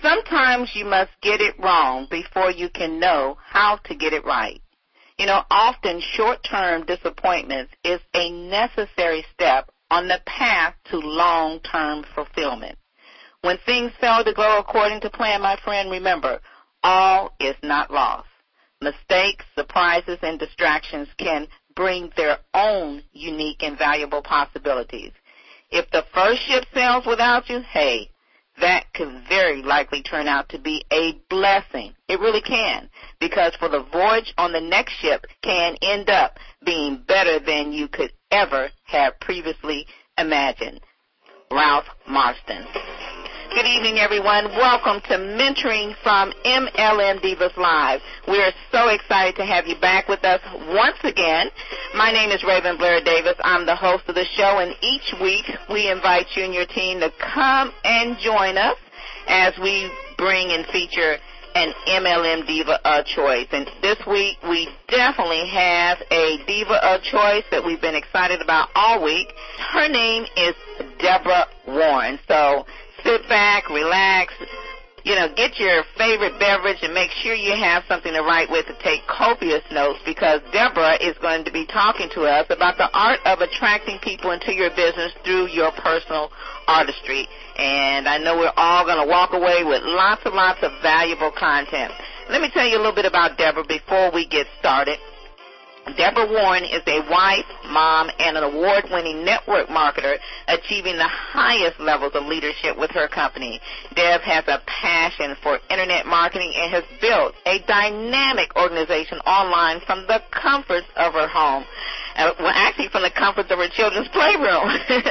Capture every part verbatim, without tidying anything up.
Sometimes you must get it wrong before you can know how to get it right. You know, often short-term disappointments is a necessary step on the path to long-term fulfillment. When things fail to go according to plan, my friend, remember, all is not lost. Mistakes, surprises, and distractions can bring their own unique and valuable possibilities. If the first ship sails without you, hey, that could very likely turn out to be a blessing. It really can, because for the voyage on the next ship can end up being better than you could ever have previously imagined. Ralph Marston. Good evening, everyone. Welcome to Mentoring from M L M Divas Live. We are so excited to have you back with us once again. My name is Raven Blair Davis. I'm the host of the show, and each week we invite you and your team to come and join us as we bring and feature an M L M Diva of Choice. And this week we definitely have a Diva of Choice that we've been excited about all week. Her name is Deborah Warren. So sit back, relax, you know, get your favorite beverage and make sure you have something to write with to take copious notes, because Deborah is going to be talking to us about the art of attracting people into your business through your personal artistry. And I know we're all going to walk away with lots and lots of valuable content. Let me tell you a little bit about Deborah before we get started. Deborah Warren is a wife, mom, and an award-winning network marketer, achieving the highest levels of leadership with her company. Deb has a passion for internet marketing and has built a dynamic organization online from the comforts of her home. Uh, well, actually from the comforts of her children's playroom.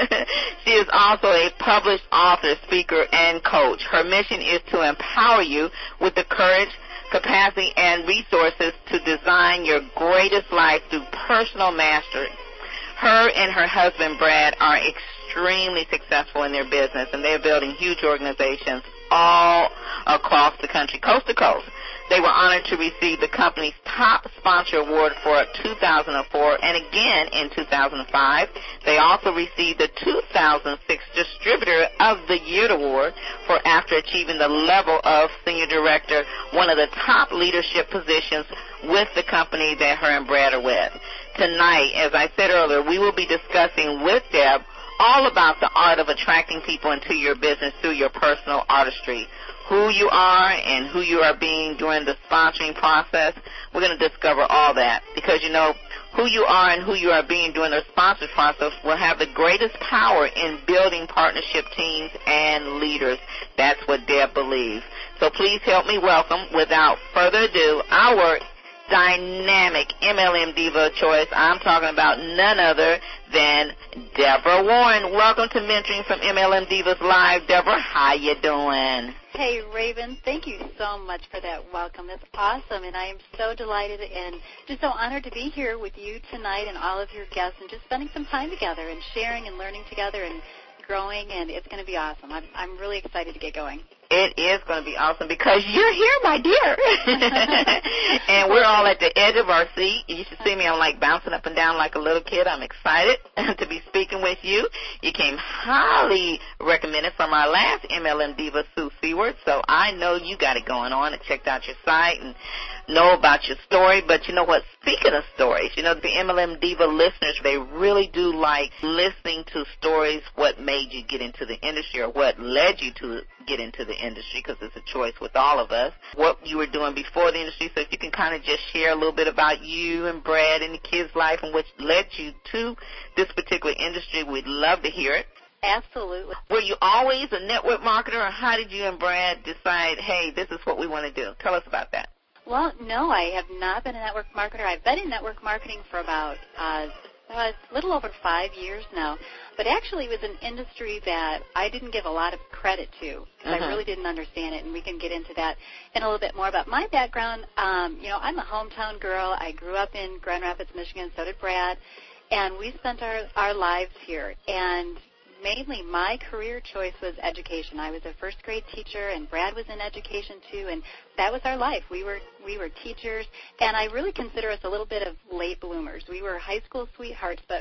She is also a published author, speaker, and coach. Her mission is to empower you with the courage, capacity, and resources to design your greatest life through personal mastery. Her and her husband, Brad, are extremely successful in their business, and they're building huge organizations all across the country, coast to coast. They were honored to receive the company's top sponsor award for two thousand four and again in two thousand five. They also received the two thousand six Distributor of the Year award for after achieving the level of senior director, one of the top leadership positions with the company that her and Brad are with. Tonight, as I said earlier, we will be discussing with Deb all about the art of attracting people into your business through your personal artistry. Who you are and who you are being during the sponsoring process. We're going to discover all that, because, you know, who you are and who you are being during the sponsor process will have the greatest power in building partnership teams and leaders. That's what Deb believes. So please help me welcome, without further ado, our dynamic M L M Diva of Choice. I'm talking about none other than Deborah Warren. Welcome to Mentoring from M L M Divas Live. Deborah, how you doing? Hey, Raven, thank you so much for that welcome. That's awesome, and I am so delighted and just so honored to be here with you tonight and all of your guests and just spending some time together and sharing and learning together and growing, and it's going to be awesome. I'm, I'm really excited to get going. It is going to be awesome because you're here, my dear. And we're all at the edge of our seat. You should see me. I'm like bouncing up and down like a little kid. I'm excited to be speaking with you. You came highly recommended from our last M L M Diva, Sue Seward. So I know you got it going on. I checked out your site and know about your story. But you know what? Speaking of stories, you know, the M L M Diva listeners, they really do like listening to stories, what made you get into the industry or what led you to get into the industry, because it's a choice with all of us, what you were doing before the industry. So if you can kind of just share a little bit about you and Brad and the kids' life and what led you to this particular industry, we'd love to hear it. Absolutely. Were you always a network marketer, or how did you and Brad decide, hey, this is what we want to do? Tell us about that. Well, no, I have not been a network marketer. I've been in network marketing for about uh, a little over five years now. But actually, it was an industry that I didn't give a lot of credit to, because uh-huh. I really didn't understand it, and we can get into that in a little bit more. About my background, um, you know, I'm a hometown girl. I grew up in Grand Rapids, Michigan. So did Brad, and we spent our, our lives here. And mainly my career choice was education. I was a first grade teacher, and Brad was in education too, and that was our life. We were we were teachers, and I really consider us a little bit of late bloomers. We were high school sweethearts, but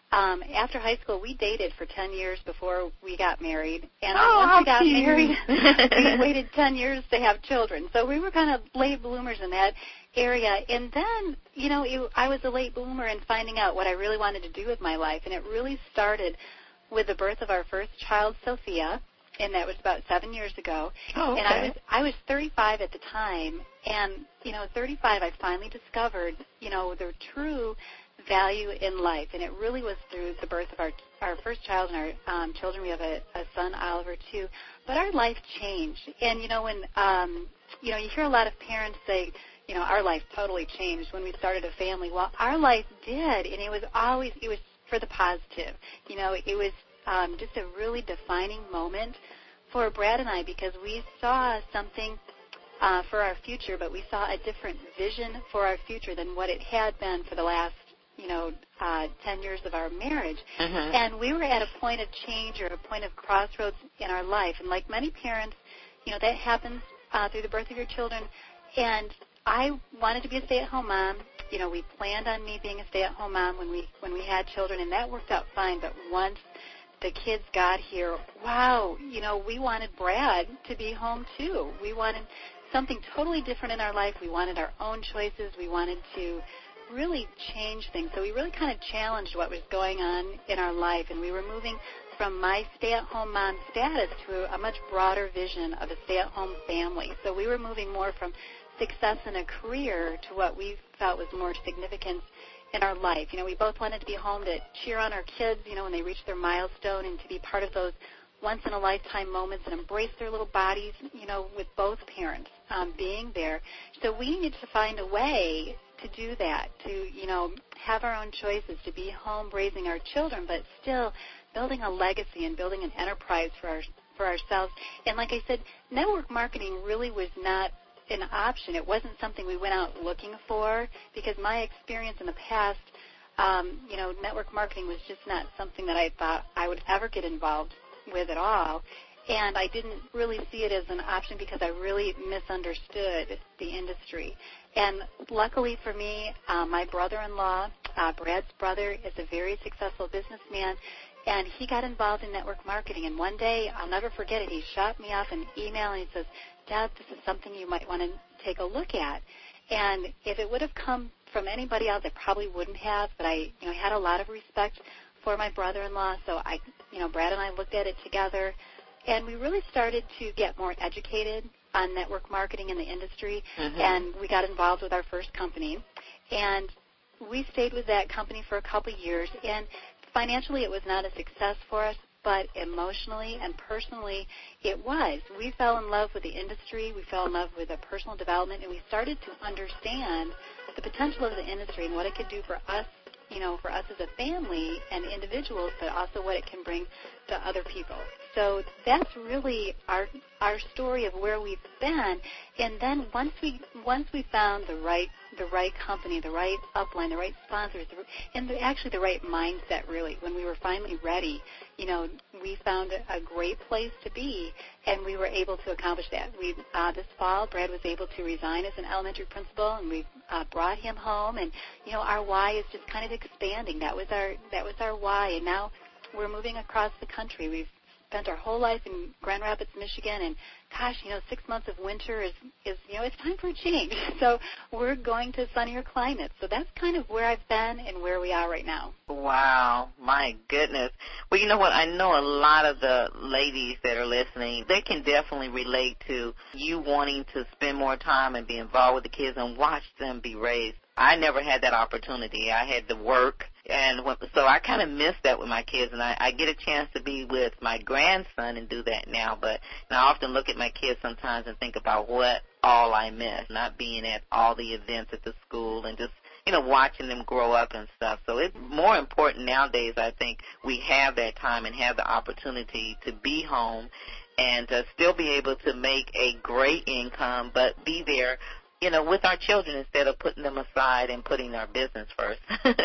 um, after high school, we dated for ten years before we got married. And oh, once how we got cute. married, we waited ten years to have children. So we were kind of late bloomers in that area. And then, you know, it, I was a late bloomer in finding out what I really wanted to do with my life. And it really started with the birth of our first child, Sophia, and that was about seven years ago. Oh, okay. And I was I was thirty-five at the time, and, you know, thirty-five, I finally discovered, you know, the true value in life, and it really was through the birth of our our first child and our um, children. We have a, a son, Oliver, too. But our life changed, and, you know, when, um, you know, you hear a lot of parents say, you know, our life totally changed when we started a family. Well, our life did, and it was always, it was for the positive. You know, it was um, just a really defining moment for Brad and I, because we saw something uh, for our future, but we saw a different vision for our future than what it had been for the last, you know, uh, ten years of our marriage. Mm-hmm. And we were at a point of change or a point of crossroads in our life. And like many parents, you know, that happens uh, through the birth of your children. And I wanted to be a stay-at-home mom. You know, we planned on me being a stay-at-home mom when we when we had children, and that worked out fine. But once the kids got here, wow, you know, we wanted Brad to be home too. We wanted something totally different in our life. We wanted our own choices. We wanted to really change things. So we really kind of challenged what was going on in our life, and we were moving from my stay-at-home mom status to a much broader vision of a stay-at-home family. So we were moving more from success in a career to what we felt was more significant in our life. You know, we both wanted to be home to cheer on our kids, you know, when they reached their milestone, and to be part of those once-in-a-lifetime moments and embrace their little bodies, you know, with both parents um, being there. So we needed to find a way to do that, to, you know, have our own choices, to be home raising our children, but still building a legacy and building an enterprise for our, for ourselves. And like I said, network marketing really was not an option. It wasn't something we went out looking for, because my experience in the past, um, you know, network marketing was just not something that I thought I would ever get involved with at all. And I didn't really see it as an option because I really misunderstood the industry. And luckily for me, uh, my brother-in-law, uh, Brad's brother, is a very successful businessman, and he got involved in network marketing. And one day, I'll never forget it, he shot me off an email and he says, "Dad, this is something you might want to take a look at." And if it would have come from anybody else, I probably wouldn't have, but I, you know, had a lot of respect for my brother-in-law. So I, you know, Brad and I looked at it together, and we really started to get more educated on network marketing in the industry, mm-hmm. and we got involved with our first company. And we stayed with that company for a couple of years, and financially it was not a success for us, but emotionally and personally it was. We fell in love with the industry, we fell in love with the personal development, and we started to understand the potential of the industry and what it could do for us, you know, for us as a family and individuals, but also what it can bring to other people. So that's really our our story of where we've been. And then once we once we found the right the right company, the right upline, the right sponsors, and the, actually the right mindset, really, when we were finally ready, you know, we found a, a great place to be, and we were able to accomplish that. We uh, this fall, Brad was able to resign as an elementary principal, and we uh, brought him home. And you know, our why is just kind of expanding. That was our that was our why, and now we're moving across the country. We've spent our whole life in Grand Rapids, Michigan, and gosh, you know, six months of winter is, is, you know, it's time for a change. So we're going to sunnier climates. So that's kind of where I've been and where we are right now. Wow, my goodness. Well, you know what, I know a lot of the ladies that are listening, they can definitely relate to you wanting to spend more time and be involved with the kids and watch them be raised. I never had that opportunity. I had to work, and so I kind of miss that with my kids, and I, I get a chance to be with my grandson and do that now, but and I often look at my kids sometimes and think about what all I miss, not being at all the events at the school and just, you know, watching them grow up and stuff. So it's more important nowadays, I think, we have that time and have the opportunity to be home and to still be able to make a great income, but be there, you know, with our children instead of putting them aside and putting our business first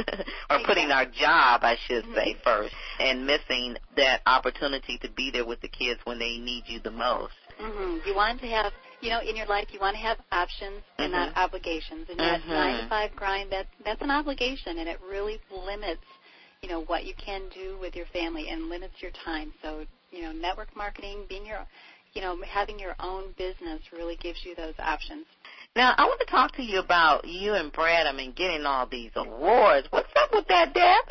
or putting our job, I should say, first, and missing that opportunity to be there with the kids when they need you the most. Mm-hmm. You want to have, you know, in your life, you want to have options and mm-hmm. not obligations. And that mm-hmm. nine to five grind, that, that's an obligation, and it really limits you know, what you can do with your family and limits your time. So, you know, network marketing, being your, you know, having your own business really gives you those options. Now, I want to talk to you about you and Brad, I mean, getting all these awards. What's up with that, Deb?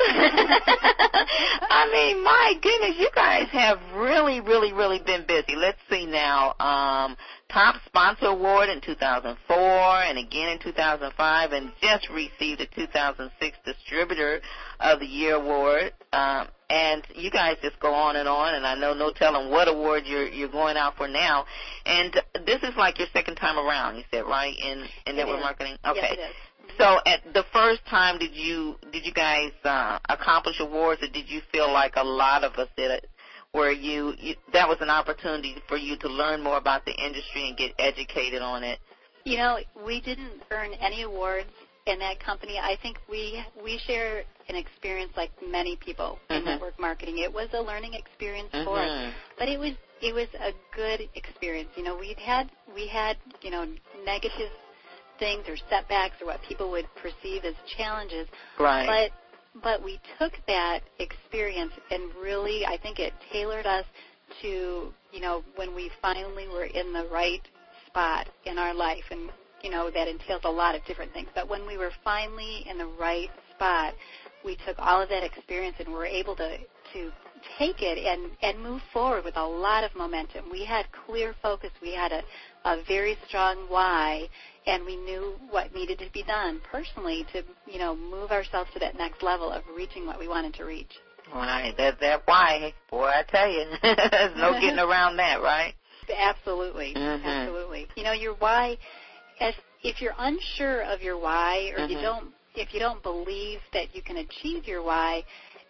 I mean, my goodness, you guys have really, really, really been busy. Let's see now. Um, Top Sponsor Award in two thousand four and again in two thousand five, and just received a two thousand six Distributor of the Year Award. Um, and you guys just go on and on, and I know no telling what award you're you're going out for now. And this is like your second time around, you said, right, in, in network marketing? Okay. Yes, it is. So at the first time, did you did you guys uh, accomplish awards, or did you feel like a lot of us did it, where you, you that was an opportunity for you to learn more about the industry and get educated on it? You know, we didn't earn any awards in that company. I think we we share an experience like many people in Mm-hmm. network marketing. It was a learning experience Mm-hmm. for us, but it was it was a good experience. You know, we had we had you know negative things or setbacks or what people would perceive as challenges, Right. but but we took that experience and really, I think it tailored us to, you know, when we finally were in the right spot in our life. And, you know, that entails a lot of different things. But when we were finally in the right spot, we took all of that experience and were able to, to take it and, and move forward with a lot of momentum. We had clear focus. We had a, a very strong why, and we knew what needed to be done personally to, you know, move ourselves to that next level of reaching what we wanted to reach. Right. That, that why, boy, I tell you, there's no getting around that, right? Absolutely. Mm-hmm. Absolutely. You know, your why, as, if you're unsure of your why, or Mm-hmm. you don't, if you don't believe that you can achieve your why,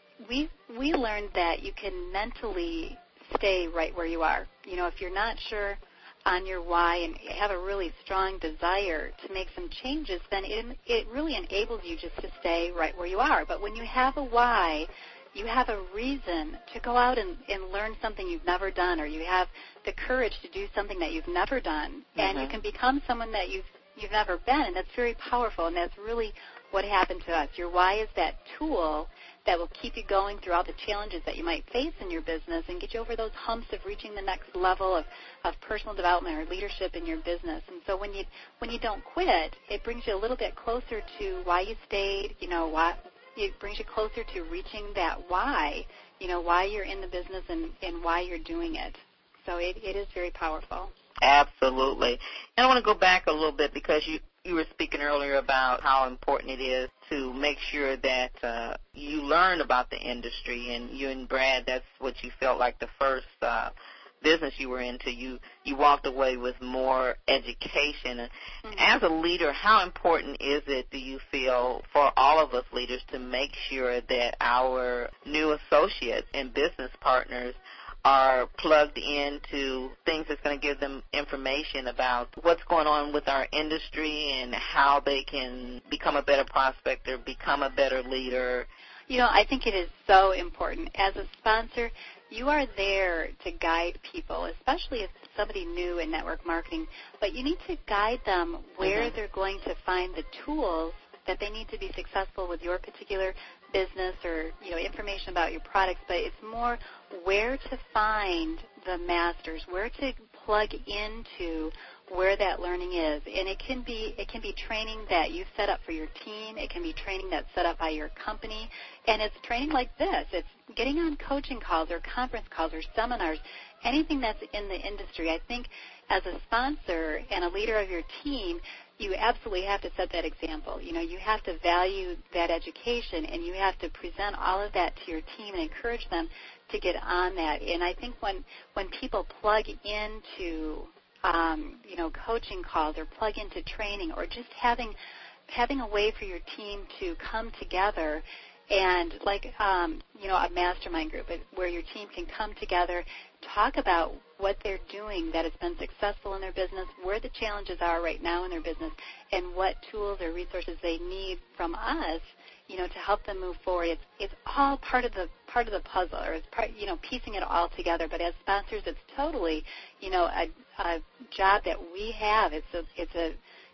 we we learned that you can mentally stay right where you are. You know, if you're not sure on your why and have a really strong desire to make some changes, then it, it really enables you just to stay right where you are. But when you have a why, you have a reason to go out and, and learn something you've never done, or you have the courage to do something that you've never done, Mm-hmm. and you can become someone that you've you've never been, and that's very powerful, and that's really what happened to us. Your why is that tool that will keep you going through all the challenges that you might face in your business and get you over those humps of reaching the next level of, of personal development or leadership in your business. And so when you when you don't quit, it brings you a little bit closer to why you stayed, you know, why it brings you closer to reaching that why, you know, why you're in the business and, and why you're doing it. So it, it is very powerful. Absolutely. And I want to go back a little bit because you, you were speaking earlier about how important it is to make sure that uh, you learn about the industry. And you and Brad, that's what you felt like the first uh, business you were into. You, you walked away with more education. Mm-hmm. As a leader, how important is it, do you feel, for all of us leaders to make sure that our new associates and business partners are plugged into things that's going to give them information about what's going on with our industry and how they can become a better prospector, become a better leader? You know, I think it is so important. As a sponsor, you are there to guide people, especially if somebody new in network marketing, but you need to guide them where Mm-hmm. they're going to find the tools that they need to be successful with your particular business or, you know, information about your products, but it's more where to find the masters, where to plug into where that learning is. And it can be it can be training that you set up for your team. It can be training that's set up by your company. And it's training like this. It's getting on coaching calls or conference calls or seminars, anything that's in the industry. I think as a sponsor and a leader of your team, you absolutely have to set that example. You know, you have to value that education, and you have to present all of that to your team and encourage them to get on that. And I think when when people plug into um, you know, coaching calls or plug into training or just having having a way for your team to come together and like, um, you know, a mastermind group where your team can come together, talk about what they're doing that has been successful in their business, where the challenges are right now in their business, and what tools or resources they need from us, you know, to help them move forward. It's it's all part of the part of the puzzle, or it's part, you know, piecing it all together. But as sponsors, it's totally, you know, a, a job that we have. It's a it's a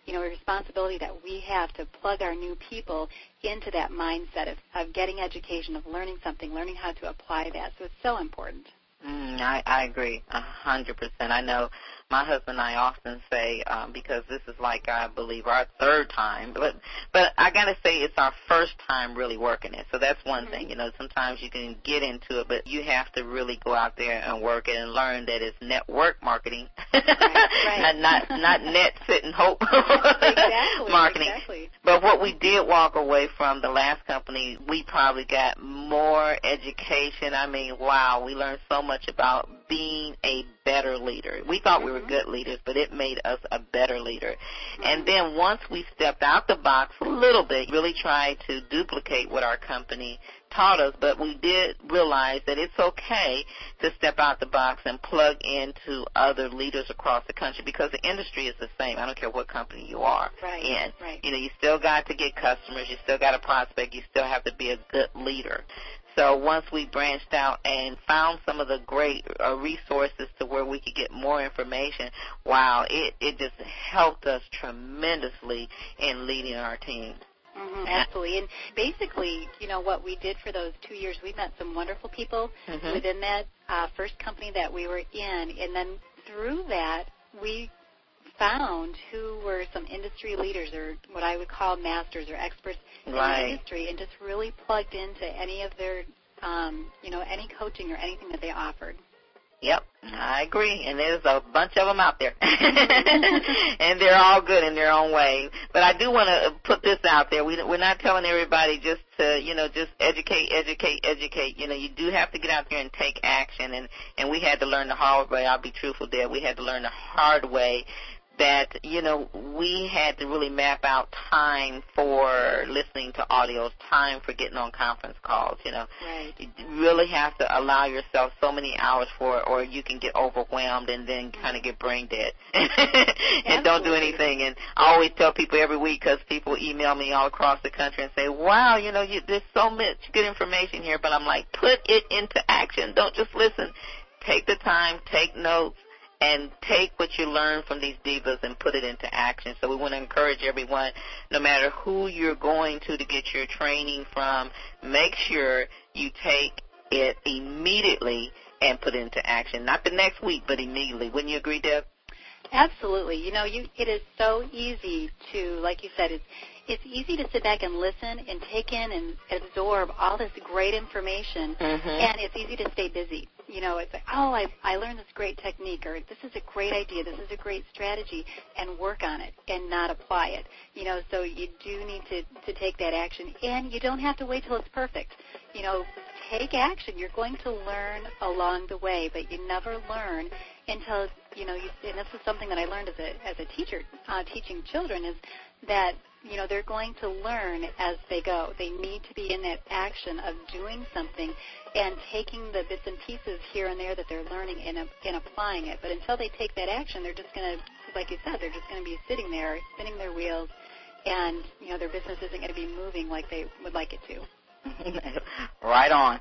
you know, a responsibility that we have to plug our new people into that mindset of, of getting education, of learning something, learning how to apply that. So it's so important. Mm, I, I agree a hundred percent. I know my husband and I often say, um, because this is like, I believe, our third time, but but I got to say it's our first time really working it. So that's one mm-hmm. thing. You know, sometimes you can get into it, but you have to really go out there and work it and learn that it's network marketing, right, right. not, not not net sit and hope exactly, marketing. Exactly. But what we did walk away from the last company, we probably got more education. I mean, wow, we learned so much about being a better leader. We thought we were good leaders, but it made us a better leader. And then once we stepped out the box a little bit, really tried to duplicate what our company taught us, but we did realize that it's okay to step out the box and plug into other leaders across the country, because the industry is the same. I don't care what company you are right, in. Right. You know, you still got to get customers. You still got to prospect. You still have to be a good leader. So once we branched out and found some of the great uh, resources to where we could get more information, wow, it, it just helped us tremendously in leading our team. Mm-hmm, absolutely. And basically, you know, what we did for those two years, we met some wonderful people mm-hmm. within that uh, first company that we were in. And then through that, we found who were some industry leaders, or what I would call masters or experts right. in the industry, and just really plugged into any of their, um, you know, any coaching or anything that they offered. Yep, I agree, and there's a bunch of them out there, and they're all good in their own way. But I do want to put this out there. We, we're not telling everybody just to, you know, just educate, educate, educate. You know, you do have to get out there and take action, and, and we had to learn the hard way. I'll be truthful there. We had to learn the hard way that, you know, we had to really map out time for listening to audios, time for getting on conference calls, you know. Right. You really have to allow yourself so many hours for it, or you can get overwhelmed and then kind of get brain dead and don't do anything. And I always tell people every week, because people email me all across the country and say, wow, you know, you, there's so much good information here, but I'm like, put it into action. Don't just listen. Take the time, take notes, and take what you learn from these divas and put it into action. So we want to encourage everyone, no matter who you're going to to get your training from, make sure you take it immediately and put it into action. Not the next week, but immediately. Wouldn't you agree, Deb? Absolutely. You know, you, it is so easy to, like you said, it's, it's easy to sit back and listen and take in and absorb all this great information, mm-hmm. and it's easy to stay busy. You know, it's like, oh, I, I learned this great technique, or this is a great idea, this is a great strategy, and work on it and not apply it. You know, so you do need to, to take that action, and you don't have to wait till it's perfect. You know, take action. You're going to learn along the way, but you never learn until, you know, you, and this is something that I learned as a, as a teacher, uh, teaching children, is that, you know, they're going to learn as they go. They need to be in that action of doing something and taking the bits and pieces here and there that they're learning and, and applying it. But until they take that action, they're just going to, like you said, they're just going to be sitting there, spinning their wheels, and, you know, their business isn't going to be moving like they would like it to. Right on.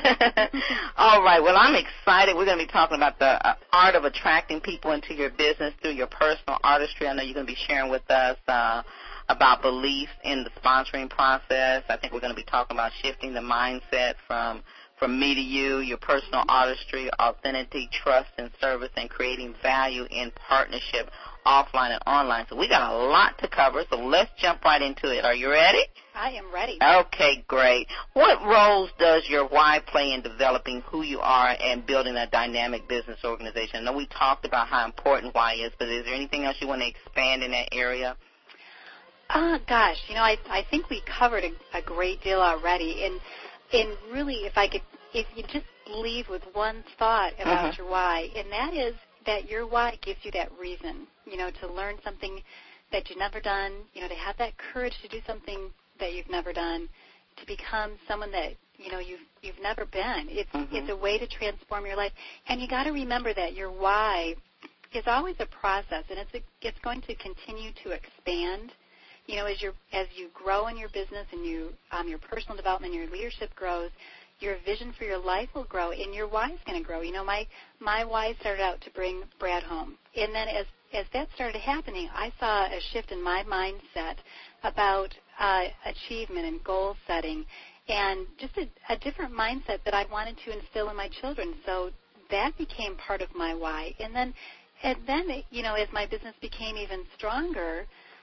All right. Well, I'm excited. We're going to be talking about the uh, art of attracting people into your business through your personal artistry. I know you're going to be sharing with us uh, about belief in the sponsoring process. I think we're going to be talking about shifting the mindset from from me to you, your personal artistry, authenticity, trust, and service, and creating value in partnership, offline and online. So we got a lot to cover, so let's jump right into it. Are you ready? I am ready. Okay, great. What roles does your why play in developing who you are and building a dynamic business organization? I know we talked about how important why is, but is there anything else you want to expand in that area? Oh, gosh, you know, I, I think we covered a, a great deal already. And, and really, if I could, if you just leave with one thought about mm-hmm. your why, and that is that your why gives you that reason, you know, to learn something that you've never done, you know, to have that courage to do something that you've never done, to become someone that, you know, you've you've never been. It's mm-hmm. it's a way to transform your life. And you got to remember that your why is always a process, and it's a, it's going to continue to expand. You know, as you as you grow in your business and you um, your personal development, your leadership grows, your vision for your life will grow, and your why is going to grow. You know, my my why started out to bring Brad home, and then as as that started happening, I saw a shift in my mindset about uh, achievement and goal setting, and just a, a different mindset that I wanted to instill in my children. So that became part of my why. And then, and then, you know, as my business became even stronger,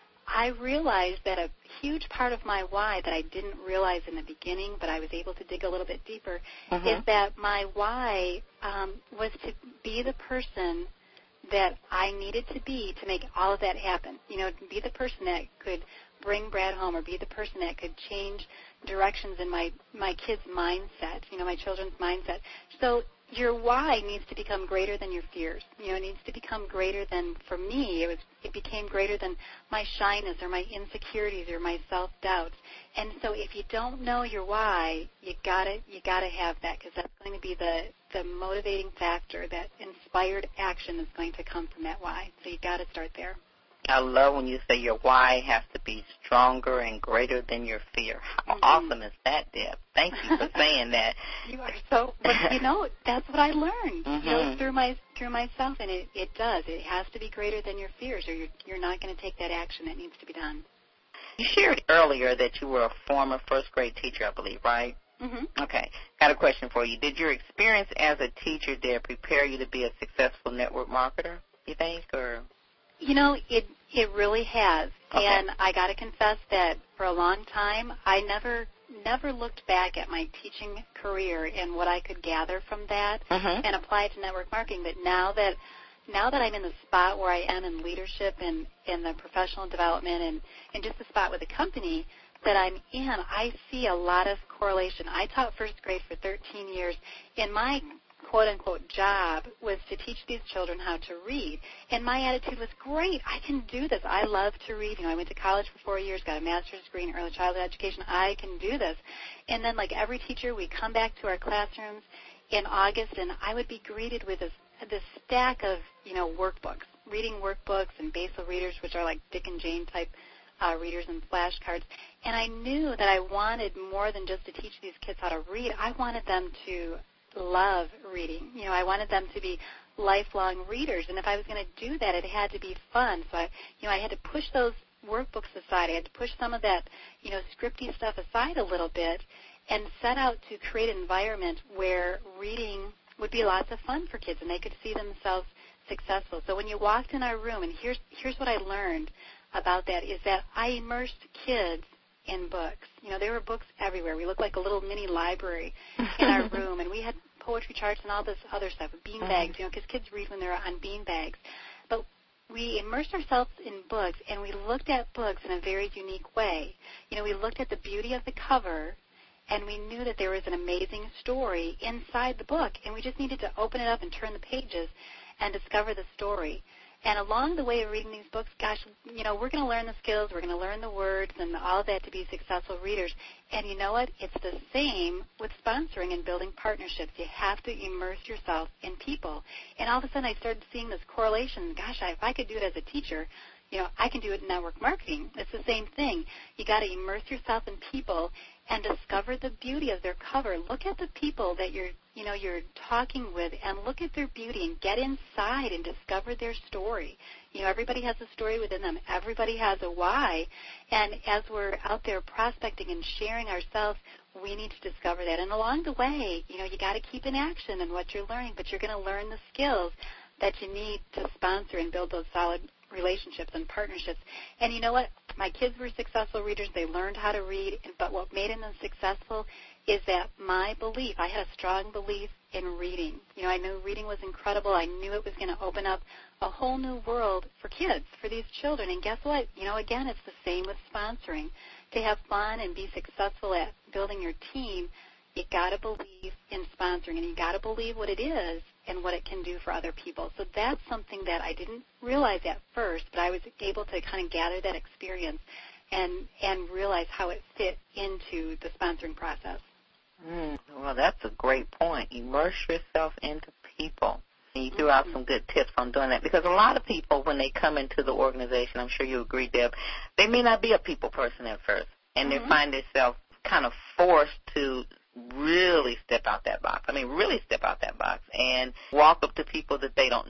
I realized that a huge part of my why that I didn't realize in the beginning, but I was able to dig a little bit deeper, mm-hmm. is that my why um, was to be the person that I needed to be to make all of that happen. You know, be the person that could bring Brad home, or be the person that could change directions in my, my kids' mindset, you know, my children's mindset. So your why needs to become greater than your fears. You know, it needs to become greater than, for me, it was it became greater than my shyness or my insecurities or my self-doubts. And so if you don't know your why, you gotta you gotta have that, because that's going to be the the motivating factor. That inspired action is going to come from that why. So you got to start there. I love when you say your why has to be stronger and greater than your fear. How mm-hmm. awesome is that, Deb? Thank you for saying that. You are so, but you know, that's what I learned mm-hmm. you know, through my through myself, and it, it does. It has to be greater than your fears, or you're, you're not going to take that action that needs to be done. You shared earlier that you were a former first grade teacher, I believe, right? Mm-hmm. Okay. Got a question for you. Did your experience as a teacher, Deb, prepare you to be a successful network marketer, you think, or... You know, it it really has, okay. and I got to confess that for a long time, I never never looked back at my teaching career and what I could gather from that mm-hmm. and apply it to network marketing. But now that now that I'm in the spot where I am in leadership and in the professional development and, and just the spot with the company that I'm in, I see a lot of correlation. I taught first grade for thirteen years. In my quote-unquote job was to teach these children how to read. And my attitude was, great, I can do this. I love to read. You know, I went to college for four years, got a master's degree in early childhood education. I can do this. And then, like every teacher, we come back to our classrooms in August, and I would be greeted with this, this stack of, you know, workbooks, reading workbooks and basal readers, which are like Dick and Jane type uh, readers and flashcards. And I knew that I wanted more than just to teach these kids how to read. I wanted them to love reading. You know, I wanted them to be lifelong readers, and if I was going to do that, it had to be fun. So I, you know, I had to push those workbooks aside. I had to push some of that, you know, scripty stuff aside a little bit, and set out to create an environment where reading would be lots of fun for kids, and they could see themselves successful. So when you walked in our room, and here's here's what I learned about that, is that I immersed kids in books. You know, there were books everywhere. We looked like a little mini library in our room, and we had poetry charts and all this other stuff, bean bags, you know, because kids read when they're on bean bags. But we immersed ourselves in books, and we looked at books in a very unique way. You know, we looked at the beauty of the cover, and we knew that there was an amazing story inside the book, and we just needed to open it up and turn the pages and discover the story. And along the way of reading these books, gosh, you know, we're going to learn the skills, we're going to learn the words and all of that to be successful readers. And you know what? It's the same with sponsoring and building partnerships. You have to immerse yourself in people. And all of a sudden I started seeing this correlation. Gosh, if I could do it as a teacher, you know, I can do it in network marketing. It's the same thing. You got to immerse yourself in people and discover the beauty of their cover. Look at the people that you're, you know, you're talking with, and look at their beauty and get inside and discover their story. You know, everybody has a story within them. Everybody has a why. And as we're out there prospecting and sharing ourselves, we need to discover that. And along the way, you know, you got to keep in action in what you're learning, but you're going to learn the skills that you need to sponsor and build those solid relationships and partnerships. And you know what? My kids were successful readers. They learned how to read. But what made them successful is that my belief, I had a strong belief in reading. You know, I knew reading was incredible. I knew it was going to open up a whole new world for kids, for these children. And guess what? You know, again, it's the same with sponsoring. To have fun and be successful at building your team, you got to believe in sponsoring, and you got to believe what it is and what it can do for other people. So that's something that I didn't realize at first, but I was able to kind of gather that experience and and realize how it fit into the sponsoring process. Mm, well, that's a great point. Immerse yourself into people. And you threw out some good tips on doing that, because a lot of people, when they come into the organization, I'm sure you agree, Deb, they may not be a people person at first, and mm-hmm. they find themselves kind of forced to really step out that box. I mean, really step out that box and walk up to people that they don't know.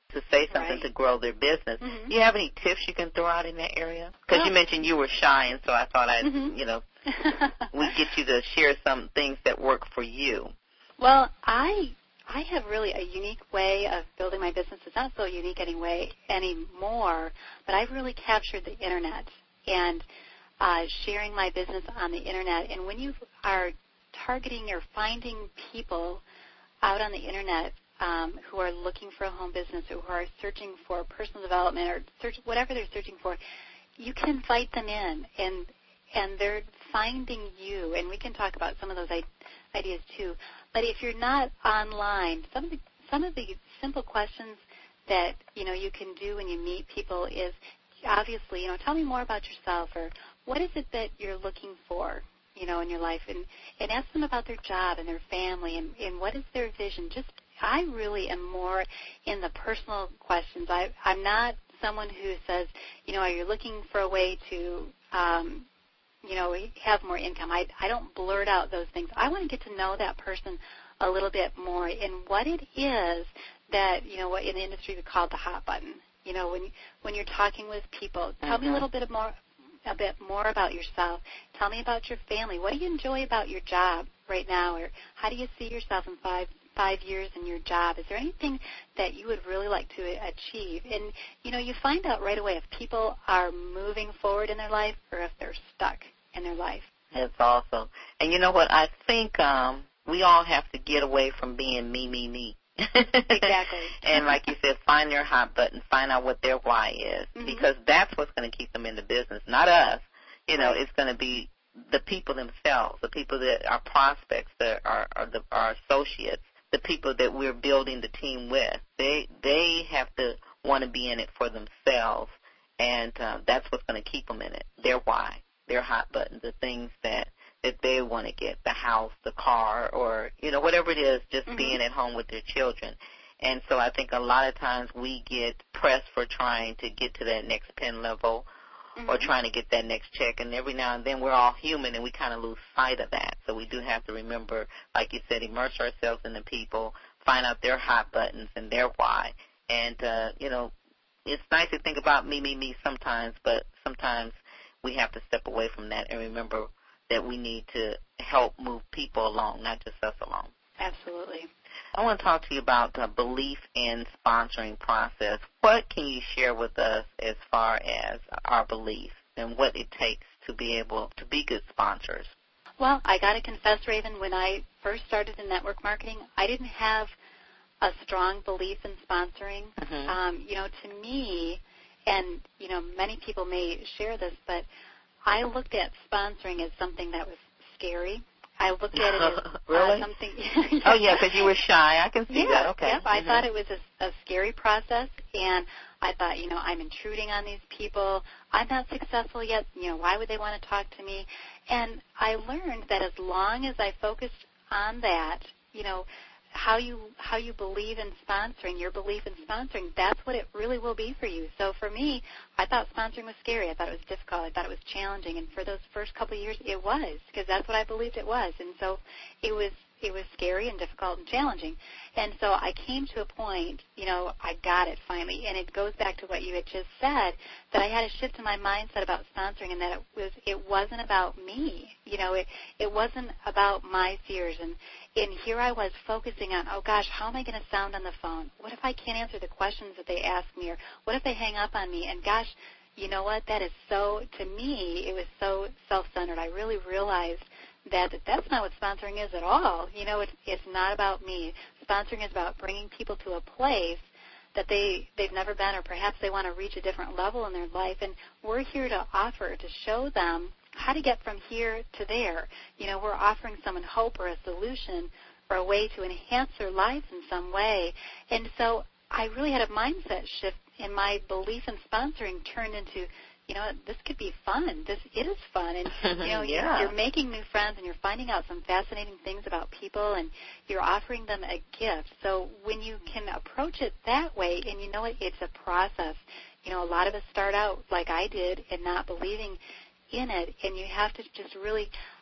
to say something Right. to grow their business. Mm-hmm. Do you have any tips you can throw out in that area? Because Well, you mentioned you were shy, and so I thought I'd, mm-hmm. you know, we'd get you to share some things that work for you. Well, I I have really a unique way of building my business. It's not so unique anyway anymore, but I've really captured the Internet and uh, sharing my business on the Internet. And when you are targeting or finding people out on the Internet um, who are looking for a home business or who are searching for personal development or search whatever they're searching for, you can invite them in, and and they're finding you. And we can talk about some of those ideas too. But if you're not online, some of the, some of the simple questions that you know you can do when you meet people is obviously, you know, tell me more about yourself, or what is it that you're looking for, you know, in your life, and, and ask them about their job and their family and, and what is their vision. Just I really am more in the personal questions. I, I'm not someone who says, you know, are you looking for a way to, um, you know, have more income. I, I don't blurt out those things. I want to get to know that person a little bit more in what it is that, you know, what in the industry we call the hot button. You know, when when you're talking with people, tell Mm-hmm. me a little bit more, a bit more about yourself. Tell me about your family. What do you enjoy about your job right now, or how do you see yourself in five five years in your job? Is there anything that you would really like to achieve? And you know, you find out right away if people are moving forward in their life or if they're stuck in their life. That's awesome. And you know what? I think um, we all have to get away from being me, me, me. Exactly. And like you said, find their hot button, find out what their why is, Mm-hmm. because that's what's going to keep them in the business, not us. You know, Right. it's going to be the people themselves, the people that are prospects, that are, are the, our associates, the people that we're building the team with. They they have to want to be in it for themselves, and uh, that's what's going to keep them in it. Their why, their hot buttons, the things that that they want to get, the house, the car, or, you know, whatever it is, just Mm-hmm. being at home with their children. And so I think a lot of times we get pressed for trying to get to that next pen level Mm-hmm. or trying to get that next check. And every now and then we're all human and we kind of lose sight of that. So we do have to remember, like you said, immerse ourselves in the people, find out their hot buttons and their why. And, uh, you know, it's nice to think about me, me, me sometimes, but sometimes we have to step away from that and remember that we need to help move people along, not just us along. Absolutely. I want to talk to you about the belief in sponsoring process. What can you share with us as far as our belief and what it takes to be able to be good sponsors? Well, I got to confess, Raven, when I first started in network marketing, I didn't have a strong belief in sponsoring. Mm-hmm. Um, you know, to me, and, you know, many people may share this, but I looked at sponsoring as something that was scary. I looked at it as really? uh, something. Oh, yeah, because you were shy. I can see yeah, that. Okay. Yep. I mm-hmm. thought it was a, a scary process, and I thought, you know, I'm intruding on these people. I'm not successful yet. You know, why would they want to talk to me? And I learned that as long as I focused on that, you know, how you how you believe in sponsoring, your belief in sponsoring, that's what it really will be for you. So for me, I thought sponsoring was scary. I thought it was difficult. I thought it was challenging. And for those first couple of years, it was, because that's what I believed it was. And so it was it was scary and difficult and challenging. And so I came to a point, you know, I got it finally. And it goes back to what you had just said, that I had a shift in my mindset about sponsoring, and that it was it wasn't about me. You know, it it wasn't about my fears. And and here I was focusing on, oh gosh, how am I going to sound on the phone? What if I can't answer the questions that they ask me? Or what if they hang up on me? And gosh, you know what? That is so, to me, it was so self-centered. I really realized that that's not what sponsoring is at all. You know, it's, it's not about me. Sponsoring is about bringing people to a place that they, they've never been, or perhaps they want to reach a different level in their life. And we're here to offer, to show them how to get from here to there. You know, we're offering someone hope or a solution or a way to enhance their lives in some way. And so I really had a mindset shift, and my belief in sponsoring turned into, you know, this could be fun. This is fun. And, you know, yeah. you're, you're making new friends, and you're finding out some fascinating things about people, and you're offering them a gift. So when you can approach it that way, and you know what, it's a process. You know, a lot of us start out like I did and not believing in it, and you have to just really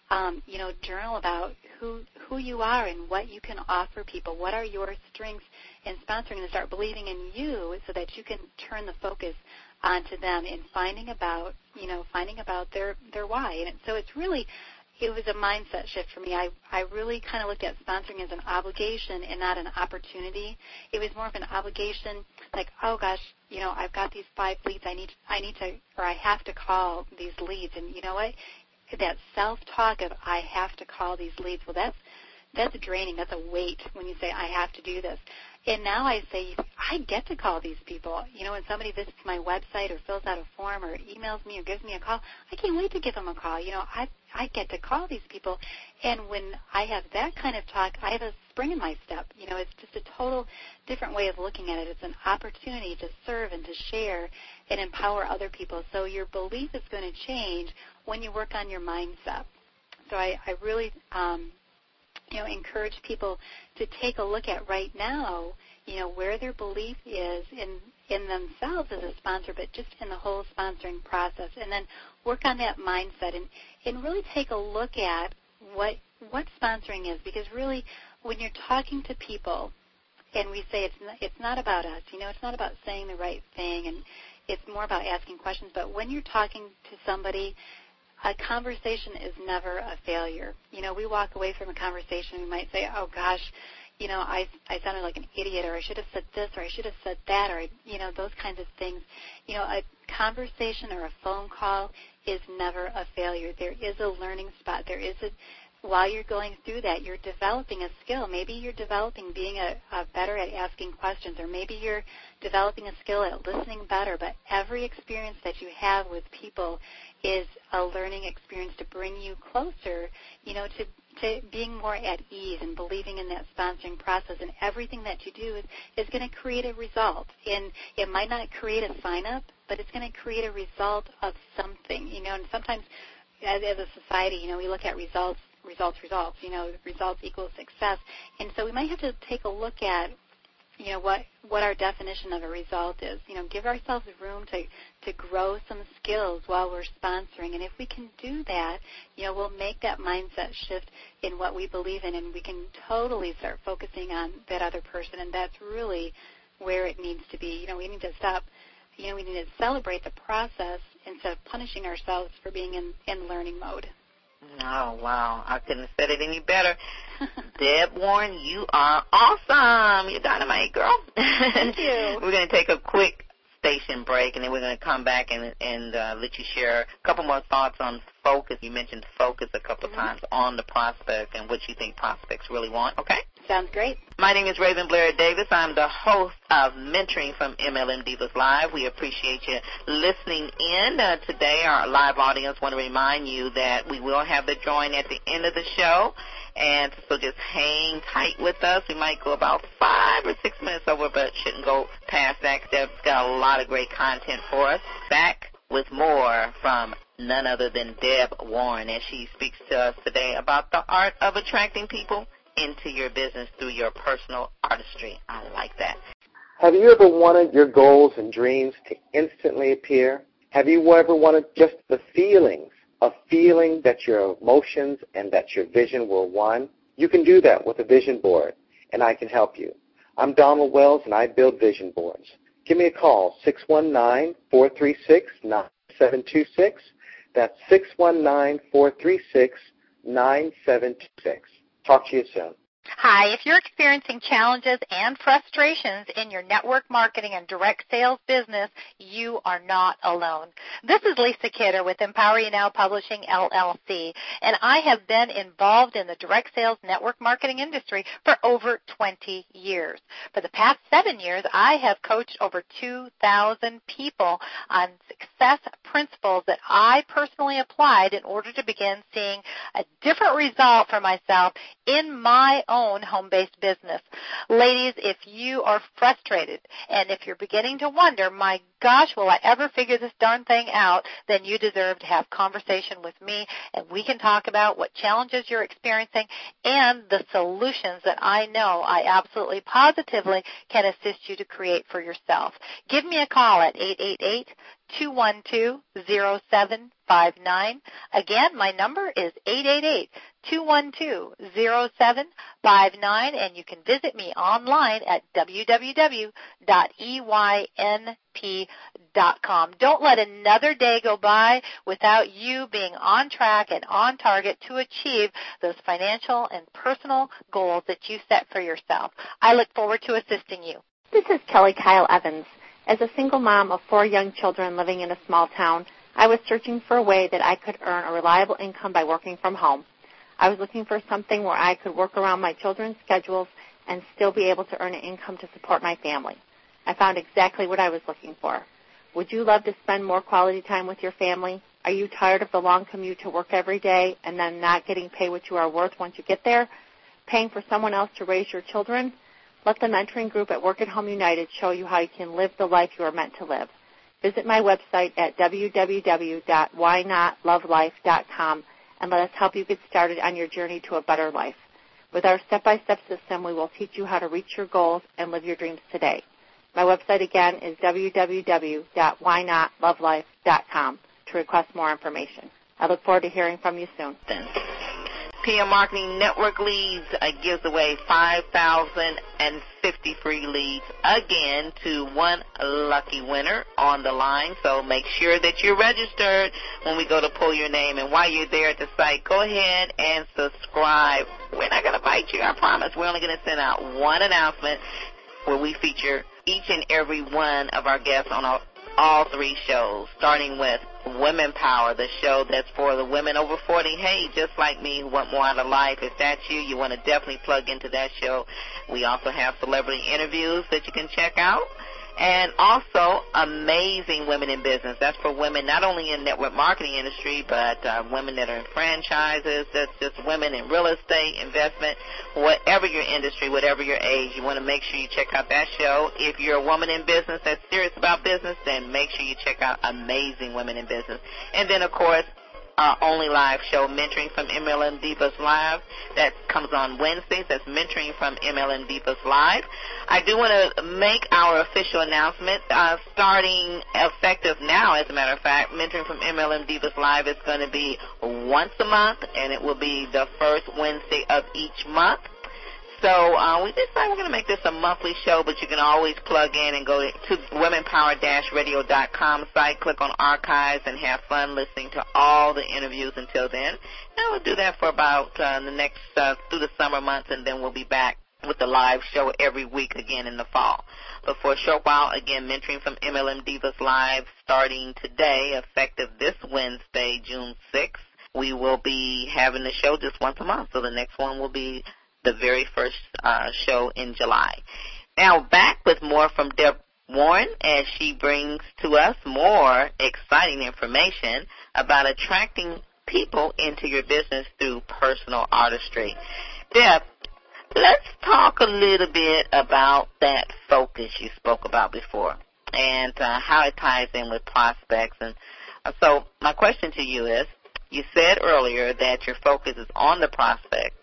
Um, you know, journal about who who you are and what you can offer people. What are your strengths in sponsoring, and start believing in you so that you can turn the focus onto them and finding about, you know, finding about their, their why. And so it's really, it was a mindset shift for me. I, I really kind of looked at sponsoring as an obligation and not an opportunity. It was more of an obligation, like, oh gosh, you know, I've got these five leads. I need, I need to, or I have to call these leads. And you know what? That self-talk of I have to call these leads, well, that's that's draining. That's a weight when you say I have to do this. And now I say I get to call these people. You know, when somebody visits my website or fills out a form or emails me or gives me a call, I can't wait to give them a call. You know, I I get to call these people. And when I have that kind of talk, I have a spring in my step. You know, it's just a total different way of looking at it. It's an opportunity to serve and to share and empower other people. So your belief is going to change when you work on your mindset. So I, I really, um, you know, encourage people to take a look at right now, you know, where their belief is in in themselves as a sponsor, but just in the whole sponsoring process, and then work on that mindset and, and really take a look at what what sponsoring is, because really when you're talking to people and we say it's not, it's not about us, you know, it's not about saying the right thing, and it's more about asking questions, but when you're talking to somebody, a conversation is never a failure. You know, we walk away from a conversation, we might say, oh gosh, you know, I I sounded like an idiot, or I should have said this, or I should have said that, or, you know, those kinds of things. You know, a conversation or a phone call is never a failure. There is a learning spot. There is a, while you're going through that, you're developing a skill. Maybe you're developing being a, a better at asking questions, or maybe you're developing a skill at listening better, but every experience that you have with people is a learning experience to bring you closer, you know, to, to being more at ease and believing in that sponsoring process. And everything that you do is, is going to create a result. And it might not create a sign-up, but it's going to create a result of something, you know. And sometimes as, as a society, you know, we look at results, results, results, you know, results equals success. And so we might have to take a look at, you know, what, what our definition of a result is. You know, give ourselves room to, to grow some skills while we're sponsoring. And if we can do that, you know, we'll make that mindset shift in what we believe in, and we can totally start focusing on that other person. And that's really where it needs to be. You know, we need to stop, you know, we need to celebrate the process instead of punishing ourselves for being in, in learning mode. Oh, wow. I couldn't have said it any better. Deb Warren, you are awesome. You're dynamite, girl. Thank you. We're going to take a quick station break, and then we're going to come back and, and uh, let you share a couple more thoughts on focus. You mentioned focus a couple mm-hmm. of times on the prospect and what you think prospects really want, okay? Sounds great. My name is Raven Blair Davis. I'm the host of Mentoring from M L M Divas Live. We appreciate you listening in. Uh, today, our live audience want to remind you that we will have the drawing at the end of the show. And so just hang tight with us. We might go about five or six minutes over, but shouldn't go past that. Deb's got a lot of great content for us. Back with more from none other than Deb Warren as she speaks to us today about the art of attracting people into your business through your personal artistry. I like that. Have you ever wanted your goals and dreams to instantly appear? Have you ever wanted just the feelings of feeling that your emotions and that your vision were one? You can do that with a vision board, and I can help you. I'm Donald Wells, and I build vision boards. Give me a call, six one nine, four three six, nine seven two six. That's six one nine, four three six, nine seven two six. Talk to you soon. Hi, if you're experiencing challenges and frustrations in your network marketing and direct sales business, you are not alone. This is Lisa Kidder with Empower You Now Publishing, L L C, and I have been involved in the direct sales network marketing industry for over twenty years. For the past seven years, I have coached over two thousand people on success principles that I personally applied in order to begin seeing a different result for myself in my own own home-based business. Ladies, if you are frustrated and if you're beginning to wonder, my gosh, will I ever figure this darn thing out, then you deserve to have conversation with me, and we can talk about what challenges you're experiencing and the solutions that I know I absolutely positively can assist you to create for yourself. Give me a call at eight eight eight, two one two, zero seven five nine. Again, my number is eight eight eight, two one two, zero seven five nine, and you can visit me online at w w w dot e y n p dot com. Don't let another day go by without you being on track and on target to achieve those financial and personal goals that you set for yourself. I look forward to assisting you. This is Kelly Kyle Evans. As a single mom of four young children living in a small town, I was searching for a way that I could earn a reliable income by working from home. I was looking for something where I could work around my children's schedules and still be able to earn an income to support my family. I found exactly what I was looking for. Would you love to spend more quality time with your family? Are you tired of the long commute to work every day and then not getting paid what you are worth once you get there? Paying for someone else to raise your children? Let the mentoring group at Work at Home United show you how you can live the life you are meant to live. Visit my website at w w w dot why not love life dot com and let us help you get started on your journey to a better life. With our step-by-step system, we will teach you how to reach your goals and live your dreams today. My website again is w w w dot why not love life dot com to request more information. I look forward to hearing from you soon. P M Marketing Network Leads uh, gives away five thousand fifty free leads again to one lucky winner on the line. So make sure that you're registered when we go to pull your name. And while you're there at the site, go ahead and subscribe. We're not going to bite you, I promise. We're only going to send out one announcement where we feature each and every one of our guests on our all three shows, starting with Women Power, the show that's for the women over forty. Hey, just like me, who want more out of life. If that's you, you want to definitely plug into that show. We also have celebrity interviews that you can check out. And also, Amazing Women in Business. That's for women not only in network marketing industry, but uh, women that are in franchises. That's just women in real estate, investment, whatever your industry, whatever your age. You want to make sure you check out that show. If you're a woman in business that's serious about business, then make sure you check out Amazing Women in Business. And then, of course, our only live show, Mentoring from M L M Divas Live. That comes on Wednesdays. That's Mentoring from M L M Divas Live. I do want to make our official announcement, uh, starting effective now, as a matter of fact. Mentoring from M L M Divas Live is going to be once a month, and it will be the first Wednesday of each month. So uh, we decided we're going to make this a monthly show, but you can always plug in and go to women power dash radio dot com site, click on archives, and have fun listening to all the interviews until then. And we'll do that for about uh, the next, uh, through the summer months, and then we'll be back with the live show every week again in the fall. But for a short while, again, Mentoring from M L M Divas Live starting today, effective this Wednesday, June sixth. We will be having the show just once a month, so the next one will be the very first uh, show in July. Now back with more from Deb Warren as she brings to us more exciting information about attracting people into your business through personal artistry. Deb, let's talk a little bit about that focus you spoke about before and uh, how it ties in with prospects. And uh, so my question to you is, you said earlier that your focus is on the prospect.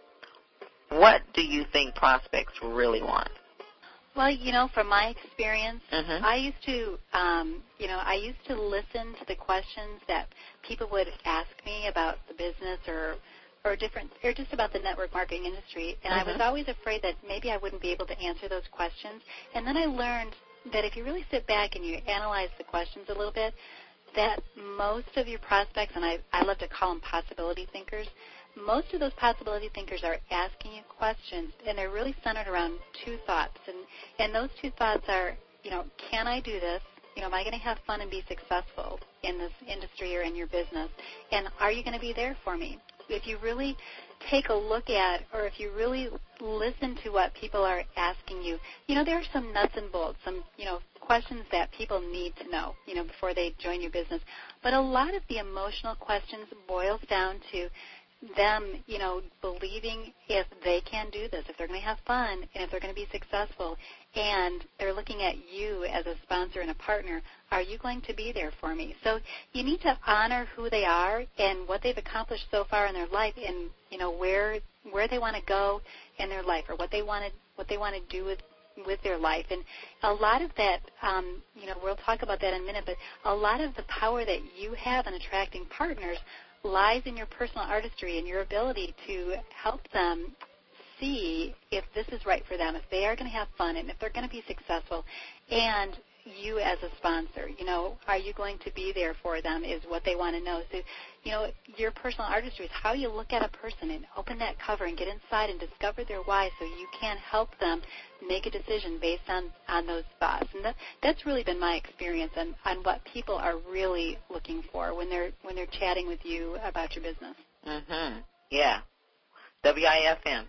What do you think prospects really want? Well, you know, from my experience, mm-hmm. I used to, um, you know, I used to listen to the questions that people would ask me about the business or, or different, or just about the network marketing industry, and mm-hmm. I was always afraid that maybe I wouldn't be able to answer those questions. And then I learned that if you really sit back and you analyze the questions a little bit, that most of your prospects, and I, I love to call them possibility thinkers, most of those possibility thinkers are asking you questions, and they're really centered around two thoughts. And, and those two thoughts are, you know, can I do this? You know, am I going to have fun and be successful in this industry or in your business? And are you going to be there for me? If you really take a look at, or if you really listen to what people are asking you, you know, there are some nuts and bolts, some, you know, questions that people need to know, you know, before they join your business. But a lot of the emotional questions boils down to them, you know, believing if they can do this, if they're going to have fun, and if they're going to be successful, and they're looking at you as a sponsor and a partner, are you going to be there for me? So you need to honor who they are and what they've accomplished so far in their life, and, you know, where where they want to go in their life, or what they want to what they want to do with with their life. And a lot of that, um, you know, we'll talk about that in a minute, but a lot of the power that you have in attracting partners lies in your personal artistry and your ability to help them see if this is right for them, if they are going to have fun, and if they're going to be successful. And you as a sponsor, you know, are you going to be there for them is what they want to know. So, you know, your personal artistry is how you look at a person and open that cover and get inside and discover their why so you can help them make a decision based on, on those thoughts. And that, that's really been my experience on, on what people are really looking for when they're when they're chatting with you about your business. Mm-hmm. Yeah. W I F M.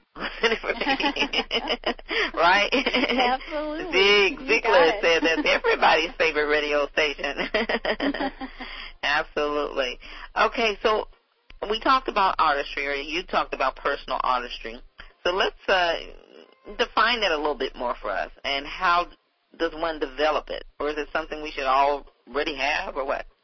Right? Absolutely. Zig Ziglar said that's everybody's favorite radio station. Absolutely. Okay, so we talked about artistry, or you talked about personal artistry. So let's uh, define that a little bit more for us. And how does one develop it? Or is it something we should already have, or what?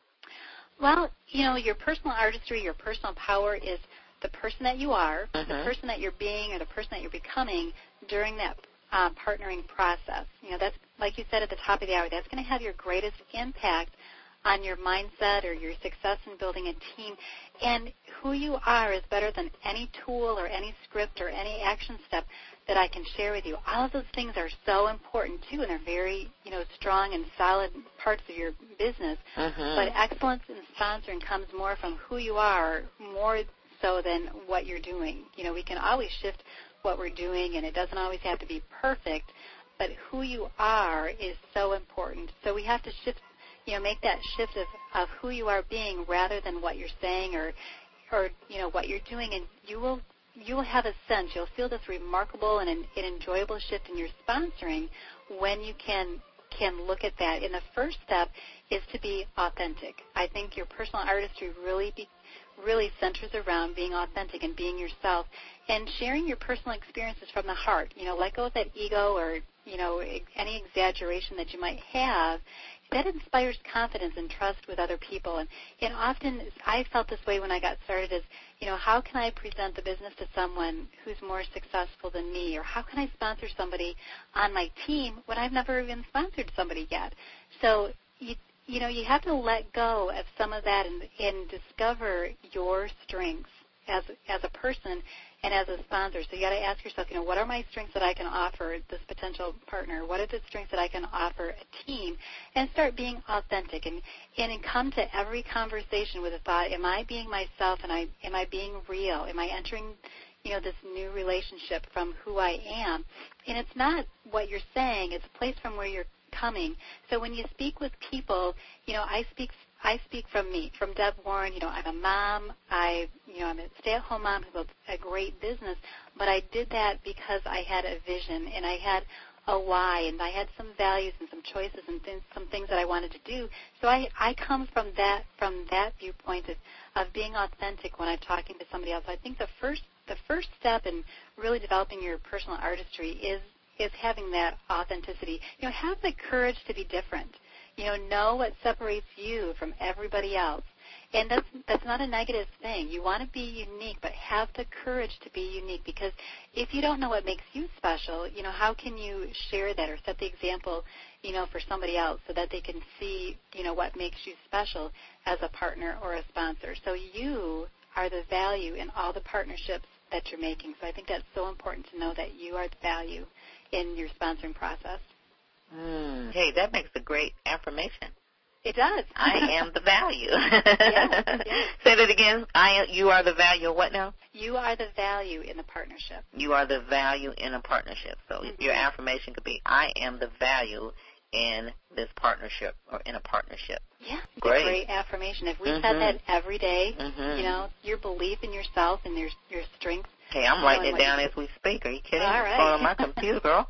Well, you know, your personal artistry, your personal power is the person that you are, mm-hmm. the person that you're being, or the person that you're becoming during that uh, partnering process. You know, that's, like you said at the top of the hour, that's going to have your greatest impact on your mindset or your success in building a team. And who you are is better than any tool or any script or any action step that I can share with you. All of those things are so important, too, and are very, you know, strong and solid parts of your business. Mm-hmm. But excellence in sponsoring comes more from who you are, more so than what you're doing. You know, we can always shift what we're doing, and it doesn't always have to be perfect, but who you are is so important. So we have to shift, you know, make that shift of, of who you are being rather than what you're saying or, or you know, what you're doing, and you will you will have a sense, you'll feel this remarkable and an, an enjoyable shift in your sponsoring when you can can look at that. And the first step is to be authentic. I think your personal artistry really be, really centers around being authentic and being yourself and sharing your personal experiences from the heart. You know, let go of that ego or, you know, any exaggeration that you might have. That inspires confidence and trust with other people. And, and often I felt this way when I got started is, you know, how can I present the business to someone who's more successful than me? Or how can I sponsor somebody on my team when I've never even sponsored somebody yet? So, you, you know, you have to let go of some of that and, and discover your strengths as as a person and as a sponsor. So you got to ask yourself, you know, what are my strengths that I can offer this potential partner? What are the strengths that I can offer a team? And start being authentic and and come to every conversation with a thought: am I being myself? And I am I being real? Am I entering, you know, this new relationship from who I am? And it's not what you're saying; it's a place from where you're coming. So when you speak with people, you know, I speak I speak from me, from Deb Warren. You know, I'm a mom. I, you know, I'm a stay-at-home mom who built a great business, but I did that because I had a vision and I had a why, and I had some values and some choices and th- some things that I wanted to do. So I, I come from that from that viewpoint of, of being authentic when I'm talking to somebody else. I think the first the first step in really developing your personal artistry is is having that authenticity. You know, have the courage to be different. You know, know what separates you from everybody else. And that's that's not a negative thing. You want to be unique, but have the courage to be unique, because if you don't know what makes you special, you know, how can you share that or set the example, you know, for somebody else so that they can see, you know, what makes you special as a partner or a sponsor. So you are the value in all the partnerships that you're making. So I think that's so important to know that you are the value in your sponsoring process. Mm. Hey, that makes a great affirmation. It does. I am the value. Yes, yes. Say that again. I, you are the value of what now? You are the value in the partnership. You are the value in a partnership. So mm-hmm. your affirmation could be, I am the value in this partnership or in a partnership. Yeah, it's great. a great affirmation. If we mm-hmm. said that every day, mm-hmm. you know, your belief in yourself and your your strengths. Hey, I'm writing it down as we speak. Are you kidding? All right. It's going on my computer, girl.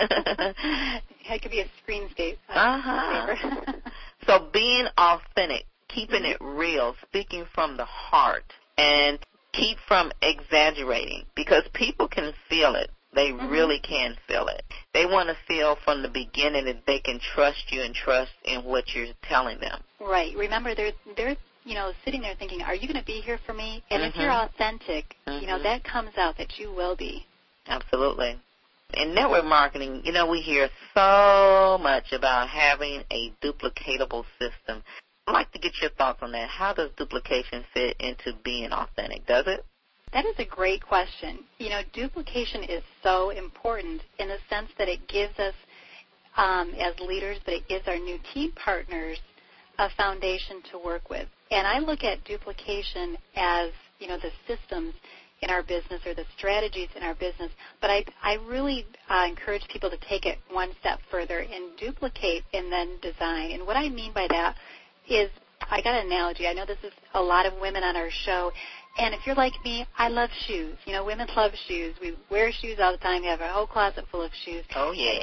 It could be a screen state. Uh, uh-huh. So being authentic, keeping mm-hmm. it real, speaking from the heart, and keep from exaggerating, because people can feel it. They mm-hmm. really can feel it. They want to feel from the beginning that they can trust you and trust in what you're telling them. Right. Remember, they're they're you know sitting there thinking, are you going to be here for me? And mm-hmm. if you're authentic, mm-hmm. you know that comes out that you will be. Absolutely. In network marketing, you know, we hear so much about having a duplicatable system. I'd like to get your thoughts on that. How does duplication fit into being authentic? Does it? That is a great question. You know, duplication is so important in the sense that it gives us, um, as leaders, but it gives our new team partners a foundation to work with. And I look at duplication as, you know, the systems in our business or the strategies in our business, but I, I really uh, encourage people to take it one step further and duplicate and then design. And what I mean by that is, I got an analogy. I know this is a lot of women on our show, and if you're like me, I love shoes. You know, women love shoes. We wear shoes all the time. We have a whole closet full of shoes. Oh, yeah.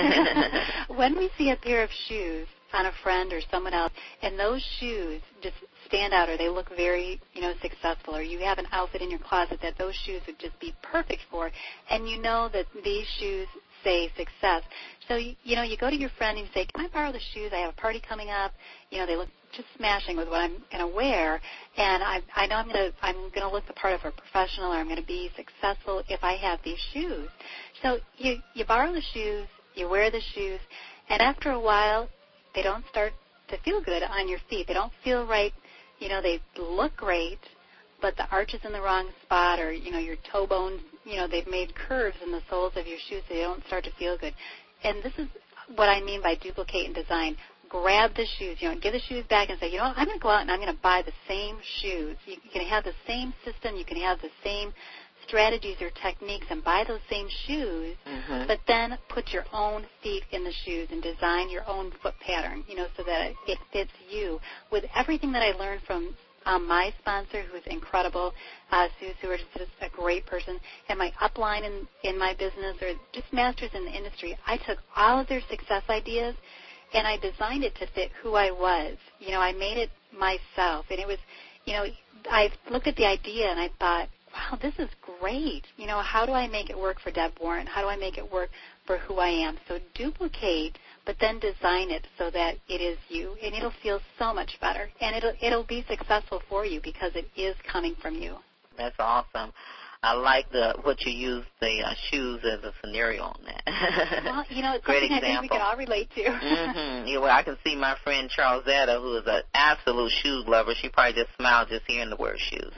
When, when we see a pair of shoes on a friend or someone else, and those shoes just stand out, or they look very, you know, successful, or you have an outfit in your closet that those shoes would just be perfect for, and you know that these shoes say success. So, you, you know, you go to your friend and you say, can I borrow the shoes? I have a party coming up. You know, they look just smashing with what I'm going to wear, and I, I know I'm going to I'm going to look the part of a professional, or I'm going to be successful if I have these shoes. So you, you borrow the shoes, you wear the shoes, and after a while, they don't start to feel good on your feet. They don't feel right. You know, they look great, but the arch is in the wrong spot, or, you know, your toe bones, you know, they've made curves in the soles of your shoes, so they don't start to feel good. And this is what I mean by duplicate and design. Grab the shoes, you know, give the shoes back and say, you know, I'm going to go out and I'm going to buy the same shoes. You can have the same system. You can have the same strategies or techniques and buy those same shoes, mm-hmm. but then put your own feet in the shoes and design your own foot pattern, you know, so that it fits you. With everything that I learned from um, my sponsor, who is incredible, uh, Sue Seward, is just a great person, and my upline in, in my business, or just masters in the industry, I took all of their success ideas and I designed it to fit who I was. You know, I made it myself, and it was, you know, I looked at the idea and I thought, wow, this is great. You know, how do I make it work for Deb Warren? How do I make it work for who I am? So duplicate, but then design it so that it is you, and it'll feel so much better, and it'll it'll be successful for you because it is coming from you. That's awesome. I like the what you use the uh, shoes as a scenario on that. Well, you know, it's Great something example. I think we can all relate to. mm-hmm. Yeah, well, I can see my friend Charlesetta, who is an absolute shoes lover. She probably just smiled just hearing the word shoes.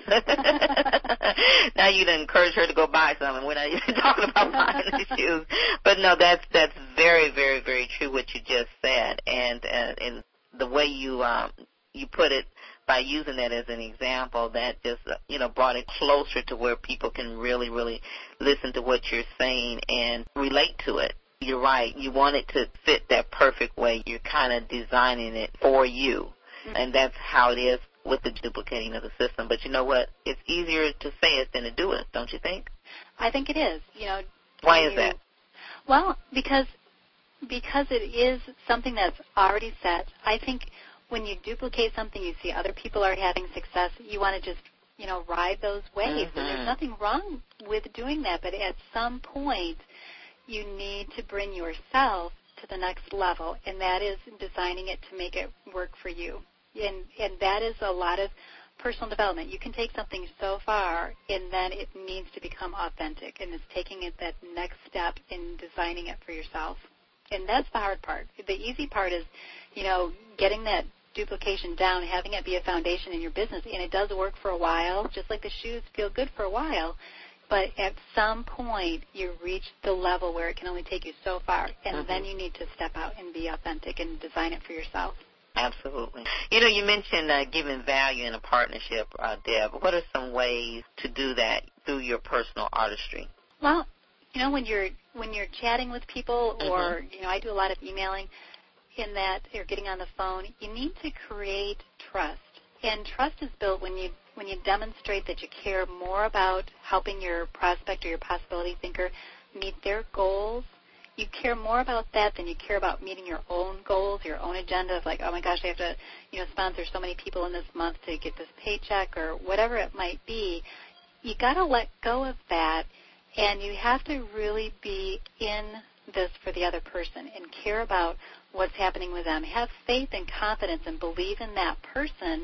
Now you done encourage her to go buy something. We're not even talking about buying the shoes, but no, that's that's very, very, very true what you just said, and uh, and the way you um, you put it. By using that as an example, that just, you know, brought it closer to where people can really, really listen to what you're saying and relate to it. You're right. You want it to fit that perfect way. You're kind of designing it for you, mm-hmm. and that's how it is with the duplicating of the system. But you know what? It's easier to say it than to do it, don't you think? I think it is. You know. Why you, is that? Well, because because it is something that's already set. I think when you duplicate something, you see other people are having success, you want to just, you know, ride those waves. Mm-hmm. And there's nothing wrong with doing that, but at some point you need to bring yourself to the next level, and that is designing it to make it work for you. And, and that is a lot of personal development. You can take something so far, and then it needs to become authentic, and it's taking it that next step in designing it for yourself. And that's the hard part. The easy part is, you know, getting that duplication down, having it be a foundation in your business, and it does work for a while, just like the shoes feel good for a while, but at some point you reach the level where it can only take you so far, and mm-hmm. then you need to step out and be authentic and design it for yourself. Absolutely. You know, you mentioned uh, giving value in a partnership, uh, Deb. What are some ways to do that through your personal artistry? Well, you know, when you're when you're chatting with people, or, mm-hmm. you know, I do a lot of emailing, in that you're getting on the phone, you need to create trust. And trust is built when you when you demonstrate that you care more about helping your prospect or your possibility thinker meet their goals. You care more about that than you care about meeting your own goals, your own agenda of like, oh my gosh, I have to, you know, sponsor so many people in this month to get this paycheck or whatever it might be. You got to let go of that, and you have to really be in this for the other person and care about what's happening with them. Have faith and confidence and believe in that person,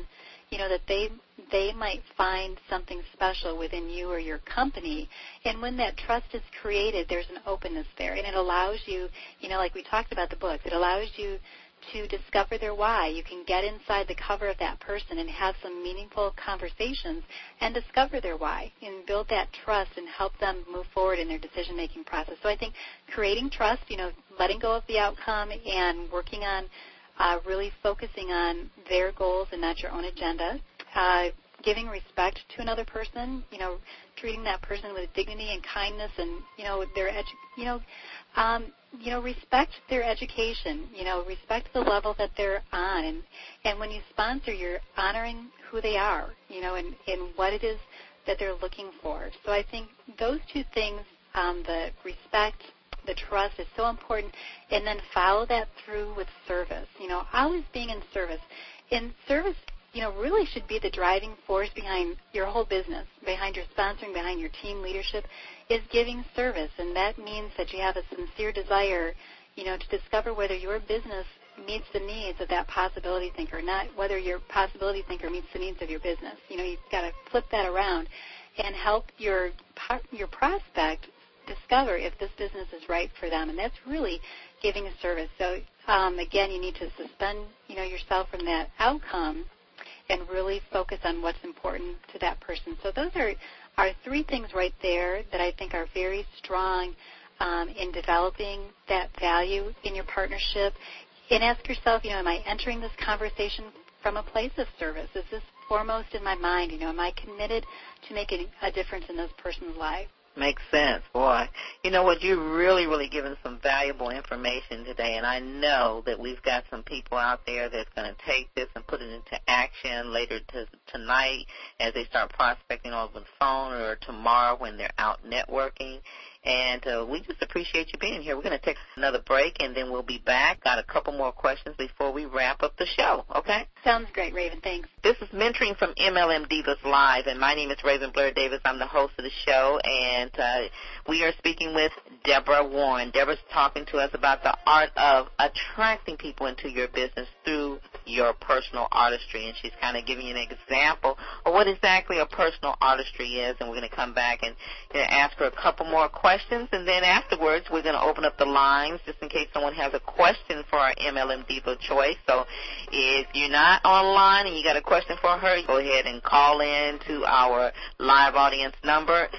you know, that they they might find something special within you or your company. And when that trust is created, there's an openness there. And it allows you, you know, like we talked about the books, it allows you to discover their why. You can get inside the cover of that person and have some meaningful conversations and discover their why and build that trust and help them move forward in their decision-making process. So I think creating trust, you know, letting go of the outcome and working on uh, really focusing on their goals and not your own agenda, uh, giving respect to another person, you know, treating that person with dignity and kindness, and you know, their edu- you know, um, you know, respect their education, you know, respect the level that they're on, and and when you sponsor, you're honoring who they are, you know, and, and what it is that they're looking for. So I think those two things, um, the respect, the trust, is so important, and then follow that through with service. You know, always being in service. In service, you know, really should be the driving force behind your whole business, behind your sponsoring, behind your team leadership, is giving service. And that means that you have a sincere desire, you know, to discover whether your business meets the needs of that possibility thinker, not whether your possibility thinker meets the needs of your business. You know, you've got to flip that around and help your your prospect discover if this business is right for them. And that's really giving a service. So, um, again, you need to suspend, you know, yourself from that outcome and really focus on what's important to that person. So those are, are three things right there that I think are very strong um, in developing that value in your partnership. And ask yourself, you know, am I entering this conversation from a place of service? Is this foremost in my mind? You know, am I committed to making a difference in this person's life? Makes sense, boy. You know what, you're really, really giving some valuable information today, and I know that we've got some people out there that's going to take this and put it into action later to, tonight as they start prospecting over the phone, or tomorrow when they're out networking. And uh, we just appreciate you being here. We're going to take another break, and then we'll be back. Got a couple more questions before we wrap up the show, okay? Sounds great, Raven. Thanks. This is Mentoring from M L M Divas Live, and my name is Raven Blair Davis. I'm the host of the show, and uh, we are speaking with Deborah Warren. Deborah's talking to us about the art of attracting people into your business through your personal artistry, and she's kind of giving you an example of what exactly a personal artistry is, and we're going to come back and you know, ask her a couple more questions, and then afterwards we're going to open up the lines just in case someone has a question for our M L M Diva Choice. So if you're not online and you got a question for her, go ahead and call in to our live audience number.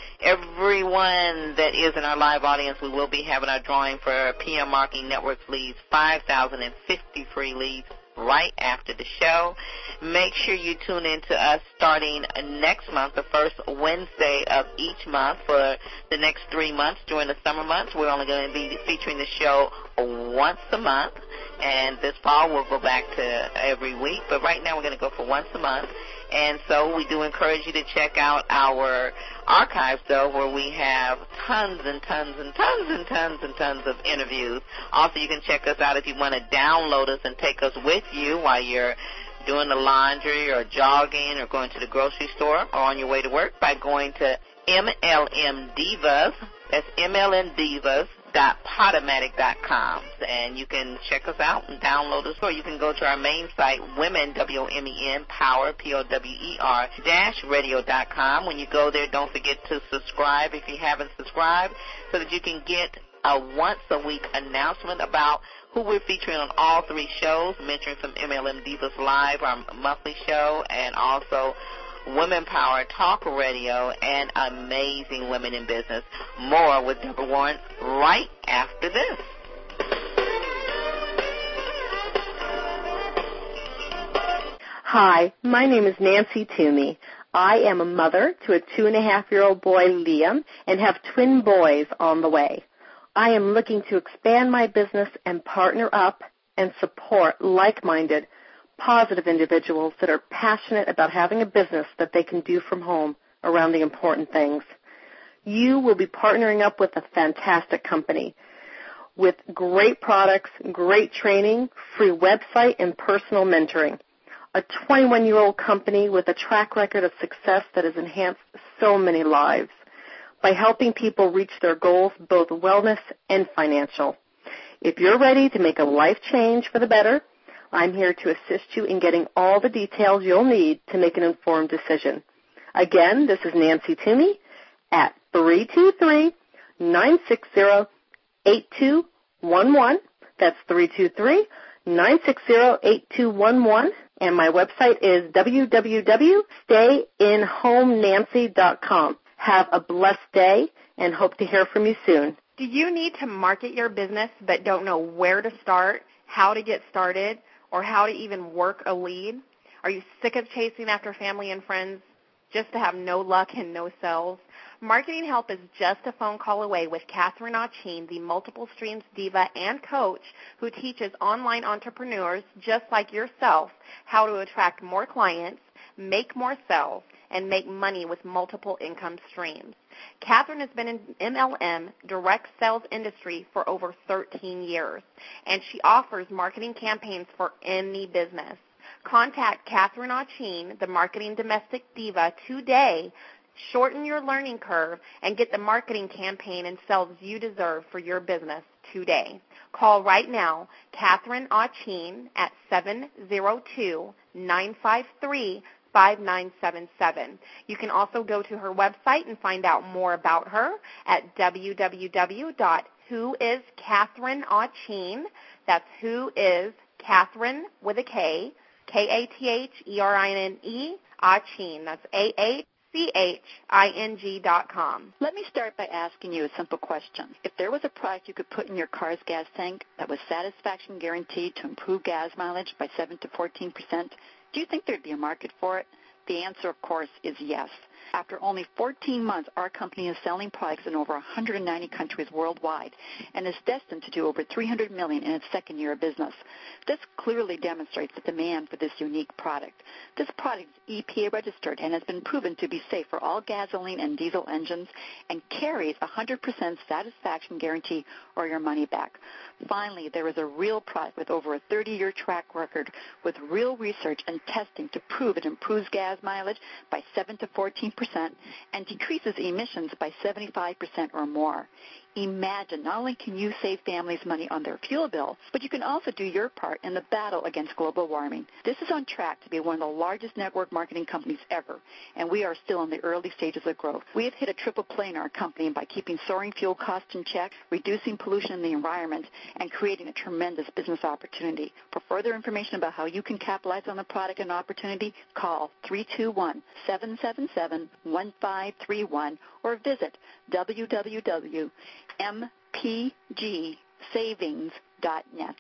Everyone that is in our live audience, we will be having our drawing for P M Marketing Network's leads, five thousand fifty free leads right after the show. Make sure you tune in to us starting next month, the first Wednesday of each month for the next three months during the summer months. We're only going to be featuring the show once a month, and this fall we'll go back to every week, but right now we're going to go for once a month. And so we do encourage you to check out our archives, though, where we have tons and tons and tons and tons and tons of interviews. Also, you can check us out if you want to download us and take us with you while you're doing the laundry or jogging or going to the grocery store or on your way to work by going to M L M Divas. That's M L M Divas. dot podomatic dot com, and you can check us out and download us, or you can go to our main site, women, W O M E N, power, P O W E R, dash radio dot com. When you go there, don't forget to subscribe if you haven't subscribed, so that you can get a once-a-week announcement about who we're featuring on all three shows, Mentoring from M L M Divas Live, our monthly show, and also Women Power Talk Radio, and Amazing Women in Business. More with Deborah Warren right after this. Hi, my name is Nancy Toomey. I am a mother to a two-and-a-half-year-old boy, Liam, and have twin boys on the way. I am looking to expand my business and partner up and support like-minded, positive individuals that are passionate about having a business that they can do from home around the important things. You will be partnering up with a fantastic company with great products, great training, free website, and personal mentoring. A twenty-one-year-old company with a track record of success that has enhanced so many lives by helping people reach their goals, both wellness and financial. If you're ready to make a life change for the better, I'm here to assist you in getting all the details you'll need to make an informed decision. Again, this is Nancy Toomey at three two three, nine six zero, eight two one one. That's three two three, nine six zero, eight two one one. And my website is w w w dot stay in home nancy dot com. Have a blessed day and hope to hear from you soon. Do you need to market your business but don't know where to start, how to get started, or how to even work a lead? Are you sick of chasing after family and friends just to have no luck and no sales? Marketing help is just a phone call away with Catherine Acheen, the multiple streams diva and coach who teaches online entrepreneurs just like yourself how to attract more clients, make more sales, and make money with multiple income streams. Catherine has been in M L M direct sales industry for over thirteen years, and she offers marketing campaigns for any business. Contact Catherine Acheen, the marketing domestic diva, today. Shorten your learning curve and get the marketing campaign and sales you deserve for your business today. Call right now, Catherine Acheen at seven zero two, nine five three, five nine seven seven. You can also go to her website and find out more about her at w w w dot who is Catherine Acheen. That's who is Catherine with a K, K A T H E R I N E, Acheen. That's A H C H I N G dot com. Let me start by asking you a simple question. If there was a product you could put in your car's gas tank that was satisfaction guaranteed to improve gas mileage by seven to fourteen percent, do you think there'd be a market for it? The answer, of course, is yes. After only fourteen months, our company is selling products in over one hundred ninety countries worldwide and is destined to do over three hundred million dollars in its second year of business. This clearly demonstrates the demand for this unique product. This product is E P A registered and has been proven to be safe for all gasoline and diesel engines and carries a one hundred percent satisfaction guarantee or your money back. Finally, there is a real product with over a thirty-year track record with real research and testing to prove it improves gas mileage by seven to fourteen percent and decreases emissions by seventy-five percent or more. Imagine, not only can you save families money on their fuel bill, but you can also do your part in the battle against global warming. This is on track to be one of the largest network marketing companies ever, and we are still in the early stages of growth. We have hit a triple play in our company by keeping soaring fuel costs in check, reducing pollution in the environment, and creating a tremendous business opportunity. For further information about how you can capitalize on the product and opportunity, call three two one, seven seven seven, one five three one or visit w w w dot m p g savings dot net.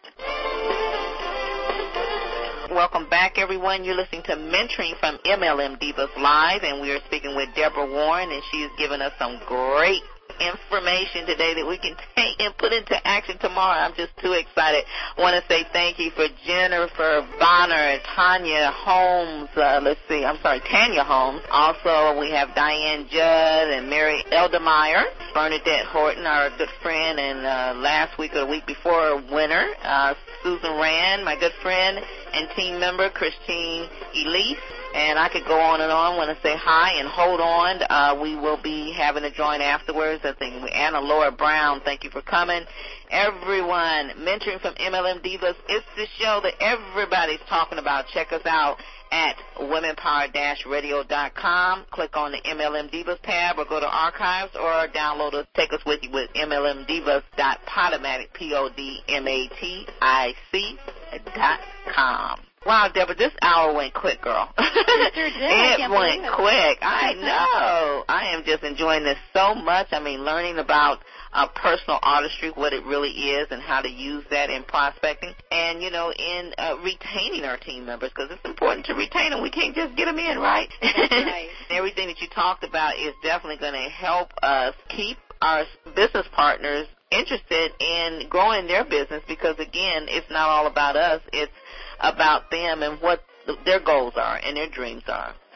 Welcome back, everyone. You're listening to Mentoring from M L M Divas Live, and we are speaking with Deborah Warren, and she's given us some great information today that we can take and put into action tomorrow. I'm just too excited. I want to say thank you for Jennifer Bonner and Tanya Holmes. Uh, let's see, I'm sorry, Tanya Holmes. Also, we have Diane Judd and Mary Eldermeyer, Bernadette Horton, our good friend, and uh, last week or the week before, winner, uh, Susan Rand, my good friend and team member, Christine Elise. And I could go on and on. I want to say hi and hold on. Uh, we will be having a joint afterwards. I think Anna Laura Brown, thank you for coming. Everyone, Mentoring from M L M Divas, it's the show that everybody's talking about. Check us out at women power dash radio dot com. Click on the M L M Divas tab or go to archives or download us. Take us with you with M L M Divas dot podomatic, P O D M A T I C dot com. Wow, Deborah, this hour went quick, girl. It sure did. It went quick. I know. I am just enjoying this so much. I mean, learning about uh, personal artistry, what it really is, and how to use that in prospecting, and, you know, in uh, retaining our team members, because it's important to retain them. We can't just get them in, right? That's right. Everything that you talked about is definitely going to help us keep our business partners interested in growing their business, because, again, it's not all about us. It's about them and what their goals are and their dreams are.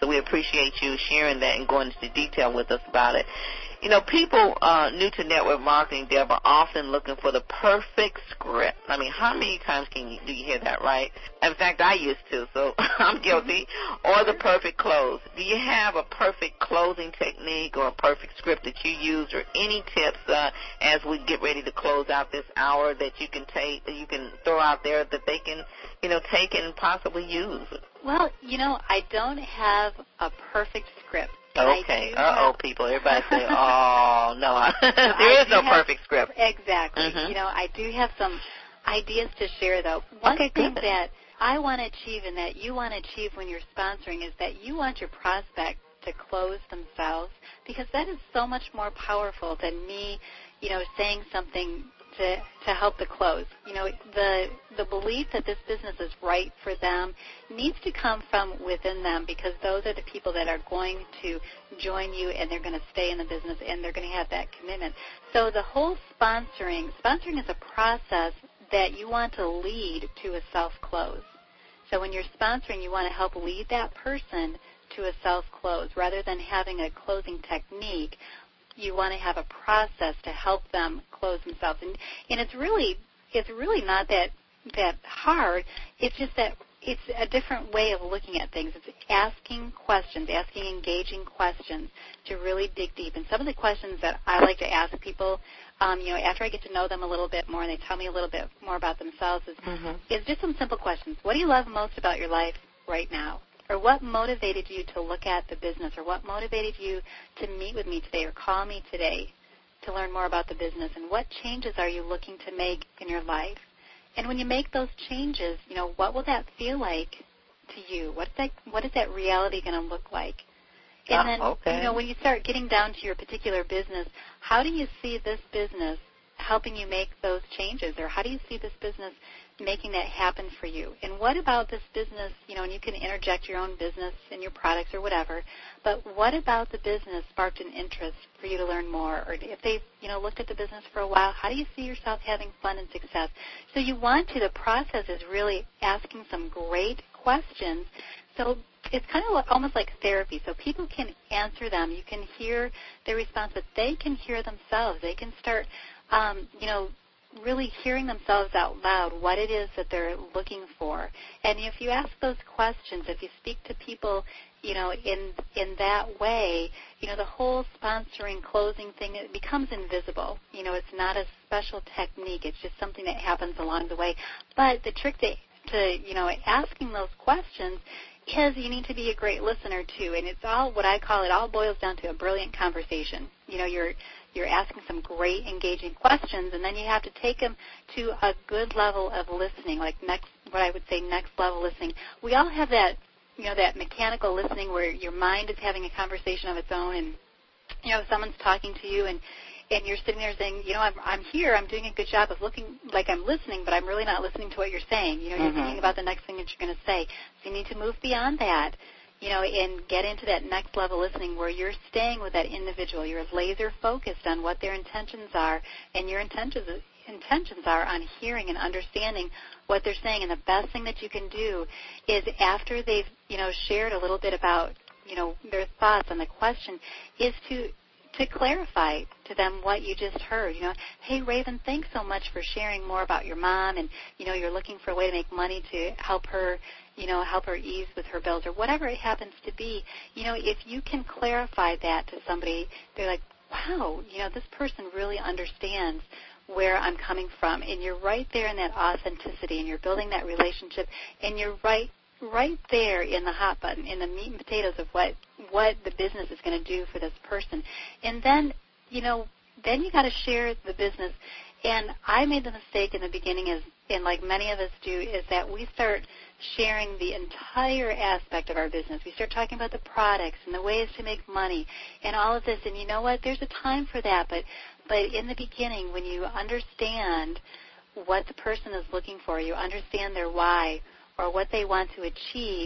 So we appreciate you sharing that and going into detail with us about it. You know, people uh, new to network marketing, Deb, are often looking for the perfect script. I mean, how many times can you, do you hear that, right? In fact, I used to, so I'm guilty. Or the perfect close. Do you have a perfect closing technique or a perfect script that you use, or any tips uh, as we get ready to close out this hour that you can take, that you can throw out there that they can, you know, take and possibly use? Well, you know, I don't have a perfect script. Okay. Uh-oh, people. Everybody say, oh, no. there is no have, perfect script. Exactly. Mm-hmm. You know, I do have some ideas to share, though. One okay, thing good. that I want to achieve and that you want to achieve when you're sponsoring is that you want your prospect to close themselves, because that is so much more powerful than me, you know, saying something to to help the close. You know, the the belief that this business is right for them needs to come from within them, because those are the people that are going to join you, and they're going to stay in the business, and they're going to have that commitment. So the whole sponsoring, sponsoring is a process that you want to lead to a self-close. So when you're sponsoring, you want to help lead that person to a self-close. Rather than having a closing technique, you want to have a process to help them close themselves. And, and it's really it's really not that that hard. It's just that it's a different way of looking at things. It's asking questions, asking engaging questions to really dig deep. And some of the questions that I like to ask people, um, you know, after I get to know them a little bit more and they tell me a little bit more about themselves, is, mm-hmm. is just some simple questions. What do you love most about your life right now? Or what motivated you to look at the business? Or what motivated you to meet with me today or call me today to learn more about the business? And what changes are you looking to make in your life? And when you make those changes, you know, what will that feel like to you? What is that, what is that reality going to look like? And oh, then, okay. you know, when you start getting down to your particular business, how do you see this business helping you make those changes? Or how do you see this business making that happen for you? And what about this business, you know, and you can interject your own business and your products or whatever, but what about the business sparked an interest for you to learn more? Or if they've, you know, looked at the business for a while, how do you see yourself having fun and success? So you want to, the process is really asking some great questions. So it's kind of almost like therapy. So people can answer them. You can hear their response, but they can hear themselves. They can start, um, you know, really hearing themselves out loud what it is that they're looking for. And if you ask those questions, if you speak to people, you know, in in that way, you know, the whole sponsoring closing thing, it becomes invisible. You know, it's not a special technique. It's just something that happens along the way. But the trick to, to you know, asking those questions is you need to be a great listener, too. And it's all, what I call it, all boils down to a brilliant conversation. You know, you're You're asking some great, engaging questions, and then you have to take them to a good level of listening, like next, what I would say next level listening. We all have that, you know, that mechanical listening where your mind is having a conversation of its own, and, you know, someone's talking to you, and, and you're sitting there saying, you know, I'm, I'm here, I'm doing a good job of looking like I'm listening, but I'm really not listening to what you're saying. You know, you're mm-hmm. thinking about the next thing that you're going to say. So you need to move beyond that, you know, and get into that next level listening where you're staying with that individual. You're laser focused on what their intentions are, and your intentions intentions are on hearing and understanding what they're saying. And the best thing that you can do is after they've, you know, shared a little bit about, you know, their thoughts on the question, is to to clarify to them what you just heard. You know, hey, Raven, thanks so much for sharing more about your mom, and, you know, you're looking for a way to make money to help her, you know, help her ease with her bills, or whatever it happens to be. You know, if you can clarify that to somebody, they're like, wow, you know, this person really understands where I'm coming from. And you're right there in that authenticity, and you're building that relationship, and you're right right there in the hot button, in the meat and potatoes of what, what the business is going to do for this person. And then, you know, then you got to share the business. And I made the mistake in the beginning, is, and like many of us do, is that we start sharing the entire aspect of our business. We start talking about the products and the ways to make money and all of this. And you know what? There's a time for that. But, but in the beginning, when you understand what the person is looking for, you understand their why or what they want to achieve,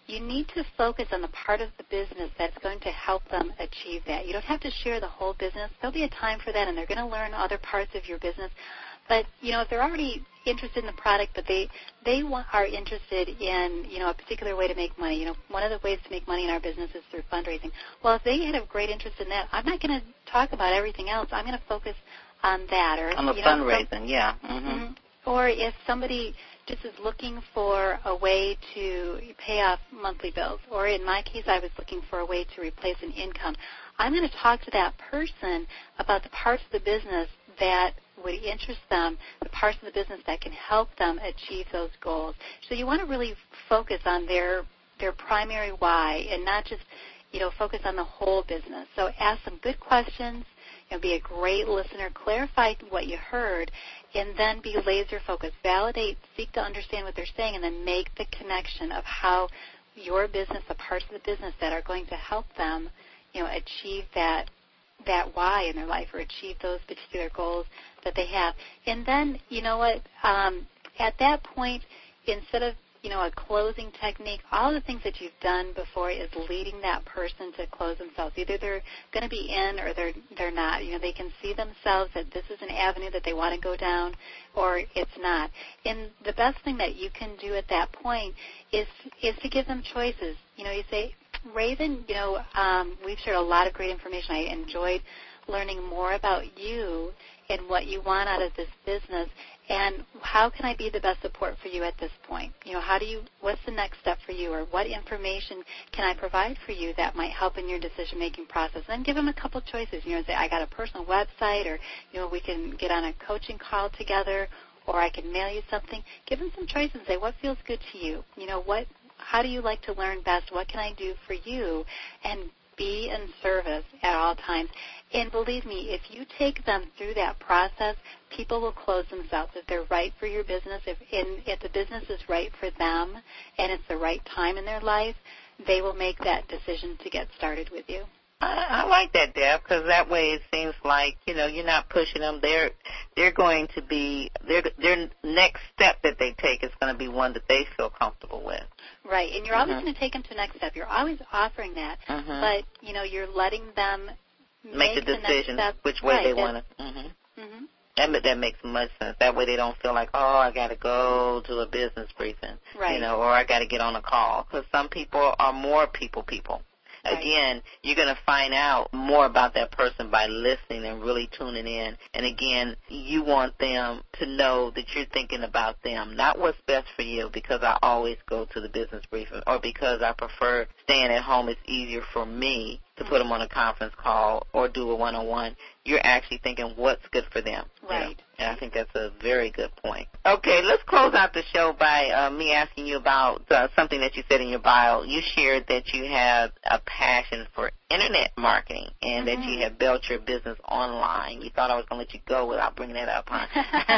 you need to focus on the part of the business that's going to help them achieve that. You don't have to share the whole business. There'll be a time for that, and they're going to learn other parts of your business. But, you know, if they're already interested in the product, but they they want, are interested in, you know, a particular way to make money. You know, one of the ways to make money in our business is through fundraising. Well, if they had a great interest in that, I'm not going to talk about everything else. I'm going to focus on that. Or on the you know, fundraising, some, yeah. Mm-hmm. Mm-hmm. Or if somebody just is looking for a way to pay off monthly bills, or in my case, I was looking for a way to replace an income, I'm going to talk to that person about the parts of the business that would interest them, the parts of the business that can help them achieve those goals. So you want to really focus on their their primary why and not just, you know, focus on the whole business. So ask some good questions, you know, be a great listener, clarify what you heard, and then be laser focused. Validate, seek to understand what they're saying, and then make the connection of how your business, the parts of the business that are going to help them, you know, achieve that that why in their life or achieve those particular goals that they have. And then, you know what, um, at that point, instead of, you know, a closing technique, all the things that you've done before is leading that person to close themselves. Either they're going to be in or they're they're not. You know, they can see themselves that this is an avenue that they want to go down or it's not. And the best thing that you can do at that point is is to give them choices. You know, you say, Raven, you know, um, we've shared a lot of great information. I enjoyed learning more about you and what you want out of this business, and how can I be the best support for you at this point? You know, how do you, what's the next step for you, or what information can I provide for you that might help in your decision-making process? Then give them a couple choices. You know, say, I got a personal website, or, you know, we can get on a coaching call together, or I can mail you something. Give them some choices. Say, what feels good to you? You know, what, how do you like to learn best? What can I do for you? And be in service at all times. And believe me, if you take them through that process, people will close themselves. If they're right for your business, if, in, if the business is right for them and it's the right time in their life, they will make that decision to get started with you. I, I like that, Deb, because that way it seems like, you know, you're not pushing them. They're they're going to be, their their next step that they take is going to be one that they feel comfortable with. Right, and you're always mm-hmm. going to take them to the next step. You're always offering that, mm-hmm. but, you know, you're letting them make, make the decision the which way right, they want to. Mm-hmm. Mm-hmm. That, that makes much sense. That way they don't feel like, oh, I got to go to a business briefing, right. you know, or I got to get on a call, because some people are more people people. Right. Again, you're going to find out more about that person by listening and really tuning in. And again, you want them to know that you're thinking about them, not what's best for you, because I always go to the business briefing, or because I prefer staying at home. It's easier for me to put them on a conference call or do a one-on-one. You're actually thinking what's good for them. Right. You know? And I think that's a very good point. Okay, let's close out the show by uh, me asking you about uh, something that you said in your bio. You shared that you have a passion for Internet marketing and mm-hmm. that you have built your business online. You thought I was going to let you go without bringing that up, huh?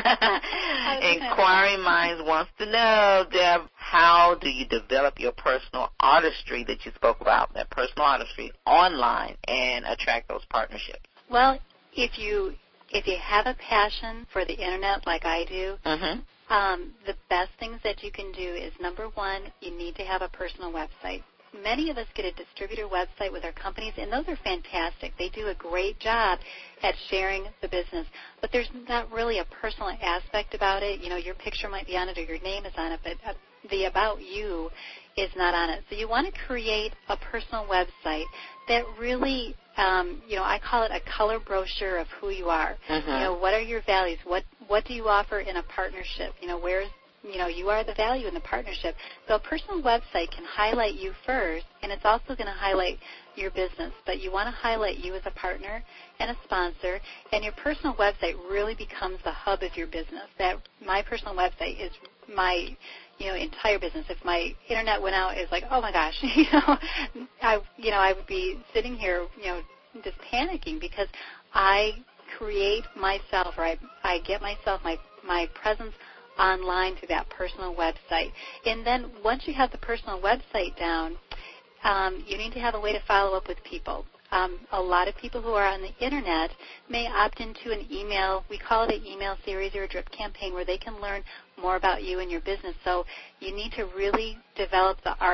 Inquiring Minds wants to know, Deb, how do you develop your personal artistry that you spoke about, that personal artistry online, and attract those partnerships? Well, if you if you have a passion for the Internet like I do, mm-hmm. um, the best things that you can do is, number one, you need to have a personal website. Many of us get a distributor website with our companies, and those are fantastic. They do a great job at sharing the business, but there's not really a personal aspect about it. You know, your picture might be on it or your name is on it, but uh, the About You is not on it. So you want to create a personal website that really, um, you know, I call it a color brochure of who you are. Mm-hmm. You know, what are your values? What what do you offer in a partnership? You know, where's You know, you are the value in the partnership. So a personal website can highlight you first, and it's also going to highlight your business. But you want to highlight you as a partner and a sponsor, and your personal website really becomes the hub of your business. That my personal website is my, you know, entire business. If my internet went out, it's like, oh my gosh, you know, I, you know, I would be sitting here, you know, just panicking because I create myself, or I, I get myself my my presence online through that personal website. And then once you have the personal website down, um, you need to have a way to follow up with people. Um, a lot of people who are on the Internet may opt into an email, we call it an email series or a drip campaign, where they can learn more about you and your business. So you need to really develop the art of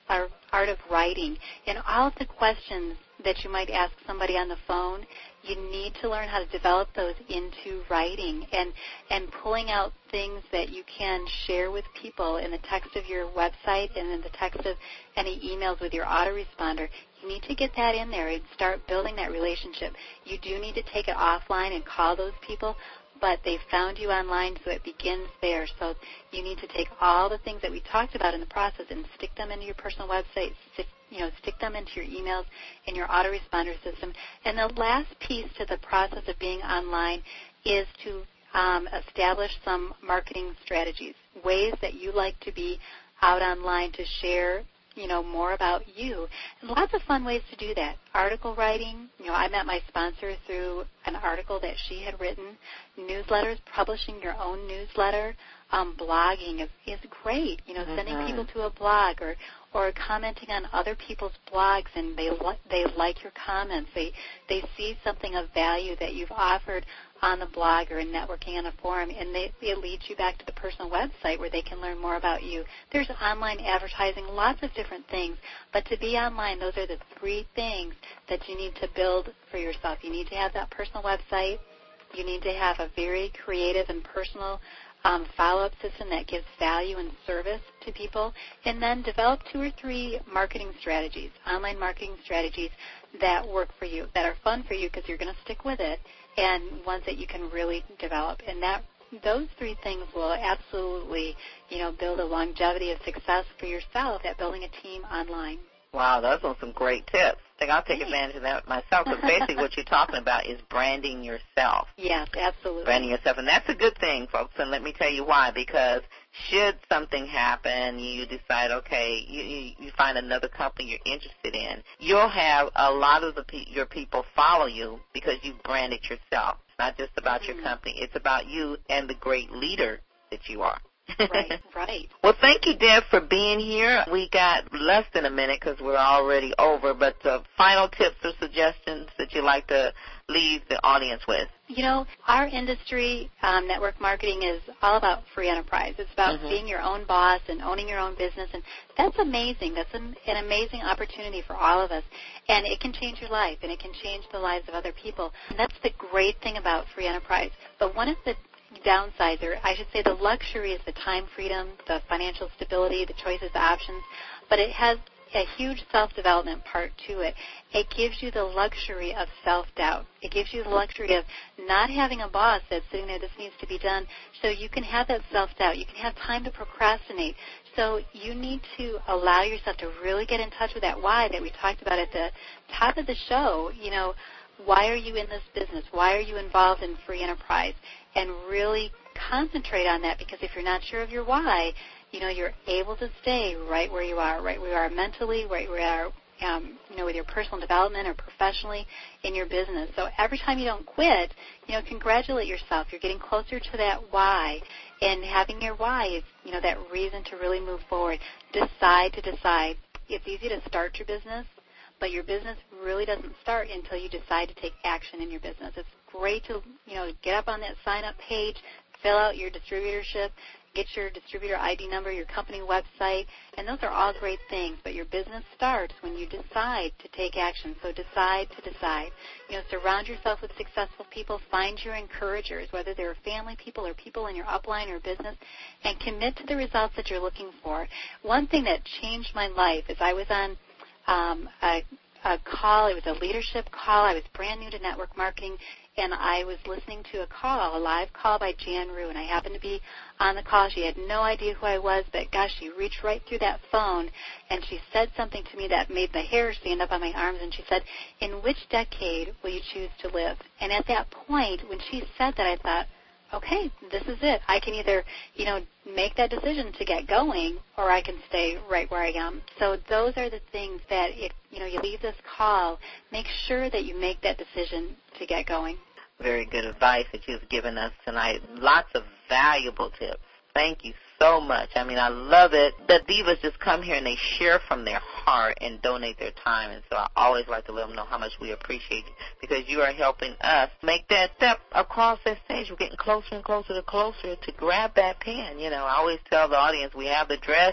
our art of writing, and all of the questions that you might ask somebody on the phone, you need to learn how to develop those into writing and, and pulling out things that you can share with people in the text of your website and in the text of any emails with your autoresponder. You need to get that in there and start building that relationship. You do need to take it offline and call those people, but they've found you online, so it begins there. So you need to take all the things that we talked about in the process and stick them into your personal website, stick, you know, stick them into your emails and your autoresponder system. And the last piece to the process of being online is to um, establish some marketing strategies, ways that you like to be out online to share, you know, more about you. And lots of fun ways to do that. Article writing, you know, I met my sponsor through an article that she had written. Newsletters, publishing your own newsletter. Um, blogging is, is great, you know, mm-hmm. sending people to a blog or, or commenting on other people's blogs, and they, li- they like your comments. They, they see something of value that you've offered on the blog or in networking on a forum, and they, it leads you back to the personal website where they can learn more about you. There's online advertising, lots of different things, but to be online, those are the three things that you need to build for yourself. You need to have that personal website. You need to have a very creative and personal um, follow-up system that gives value and service to people, and then develop two or three marketing strategies, online marketing strategies that work for you, that are fun for you because you're going to stick with it, and ones that you can really develop. And that those three things will absolutely, you know, build a longevity of success for yourself at building a team online. Wow, those are some great tips. I think I'll take Thanks. advantage of that myself, because basically what you're talking about is branding yourself. Yes, absolutely. Branding yourself, and that's a good thing, folks, and let me tell you why, because should something happen, you decide, okay, you, you, you find another company you're interested in, you'll have a lot of the pe- your people follow you because you've branded yourself. It's not just about mm-hmm. your company. It's about you and the great leader that you are. Right, right. Well, thank you, Deb, for being here. We got less than a minute because we're already over, but uh, final tips or suggestions that you'd like to leave the audience with? You know, our industry, um, network marketing, is all about free enterprise. It's about mm-hmm. being your own boss and owning your own business, and that's amazing. That's an, an amazing opportunity for all of us, and it can change your life, and it can change the lives of other people. And that's the great thing about free enterprise. But one of the downsides, or I should say the luxury, is the time freedom, the financial stability, the choices, the options, but it has a huge self-development part to it. It gives you the luxury of self-doubt. It gives you the luxury of not having a boss that's sitting there, this needs to be done, so you can have that self-doubt. You can have time to procrastinate. So you need to allow yourself to really get in touch with that why that we talked about at the top of the show. You know, why are you in this business? Why are you involved in free enterprise? And really concentrate on that, because if you're not sure of your why, you know, you're able to stay right where you are, right where you are mentally, right where you are, um, you know, with your personal development or professionally in your business. So every time you don't quit, you know, congratulate yourself. You're getting closer to that why, and having your why is, you know, that reason to really move forward. Decide to decide. It's easy to start your business, but your business really doesn't start until you decide to take action in your business. It's great to, you know, get up on that sign-up page, fill out your distributorship, get your distributor I D number, your company website, and those are all great things. But your business starts when you decide to take action. So decide to decide. You know, surround yourself with successful people. Find your encouragers, whether they're family people or people in your upline or business, and commit to the results that you're looking for. One thing that changed my life is I was on um, a, a call. It was a leadership call. I was brand new to network marketing, and I was listening to a call, a live call by Jan Rue, and I happened to be on the call. She had no idea who I was, but gosh, she reached right through that phone, and she said something to me that made the hair stand up on my arms, and she said, "In which decade will you choose to live?" And at that point, when she said that, I thought, okay, this is it. I can either, you know, make that decision to get going, or I can stay right where I am. So those are the things that, if, you know, you leave this call, make sure that you make that decision to get going. Very good advice that you've given us tonight. Lots of valuable tips. Thank you so much. I mean, I love it that divas just come here and they share from their heart and donate their time. And so I always like to let them know how much we appreciate you, because you are helping us make that step across that stage. We're getting closer and closer to closer to grab that pen. You know, I always tell the audience we have the dress,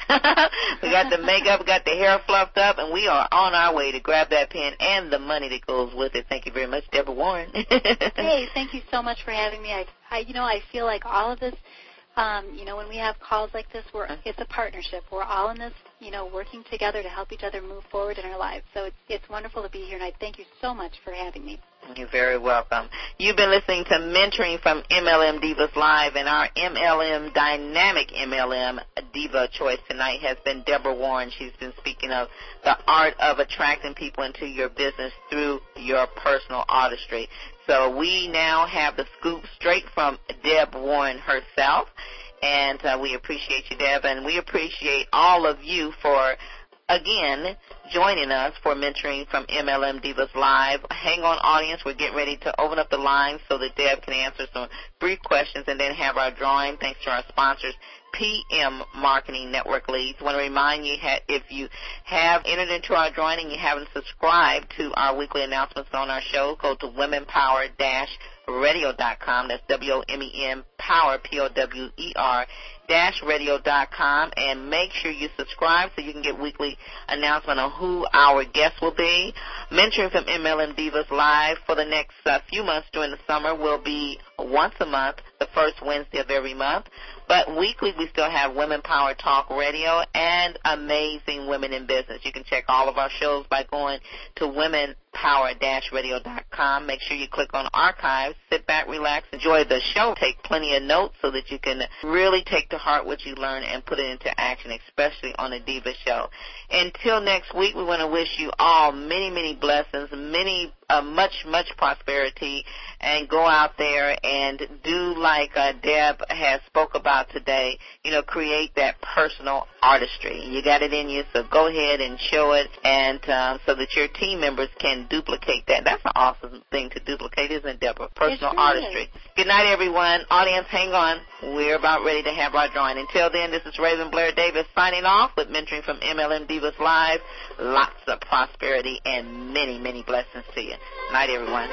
We got the makeup, we got the hair fluffed up, and we are on our way to grab that pen and the money that goes with it. Thank you very much, Deborah Warren. Hey, thank you so much for having me. I, I, you know, I feel like all of this, um, you know, when we have calls like this, we're, it's a partnership. We're all in this, you know, working together to help each other move forward in our lives. So it's, it's wonderful to be here, and I thank you so much for having me. You're very welcome. You've been listening to Mentoring from M L M Divas Live, and our M L M Dynamic M L M Diva Choice tonight has been Deborah Warren. She's been speaking of the art of attracting people into your business through your personal artistry. So we now have the scoop straight from Deb Warren herself, and uh, we appreciate you, Deb, and we appreciate all of you for, again, joining us for Mentoring from M L M Divas Live. Hang on, audience. We're getting ready to open up the lines so that Deb can answer some brief questions and then have our drawing, thanks to our sponsors, P M Marketing Network Leads. I want to remind you, if you have entered into our drawing and you haven't subscribed to our weekly announcements on our show, go to women power dash radio dot com. That's W O M E N Power, P O W E R, dash radio dot com, and make sure you subscribe so you can get weekly announcement on who our guests will be. Mentoring from M L M Divas Live for the next uh, few months during the summer will be once a month, the first Wednesday of every month. But weekly, we still have Women Power Talk Radio and Amazing Women in Business. You can check all of our shows by going to women power dash radio dot com. Make sure you click on archives. Sit back, relax, enjoy the show. Take plenty of notes so that you can really take to heart what you learn and put it into action, especially on the Diva Show. Until next week, we want to wish you all many, many blessings, many, uh, much, much prosperity, and go out there and do like uh, Deb has spoke about today, you know, create that personal artistry. You got it in you, so go ahead and show it, and um, so that your team members can duplicate that. That's an awesome thing to duplicate, isn't it, Deborah? Personal sure artistry. Is. Good night, everyone. Audience, hang on. We're about ready to have our drawing. Until then, this is Raven Blair Davis signing off with Mentoring from M L M Divas Live. Lots of prosperity and many, many blessings to you. Night, everyone.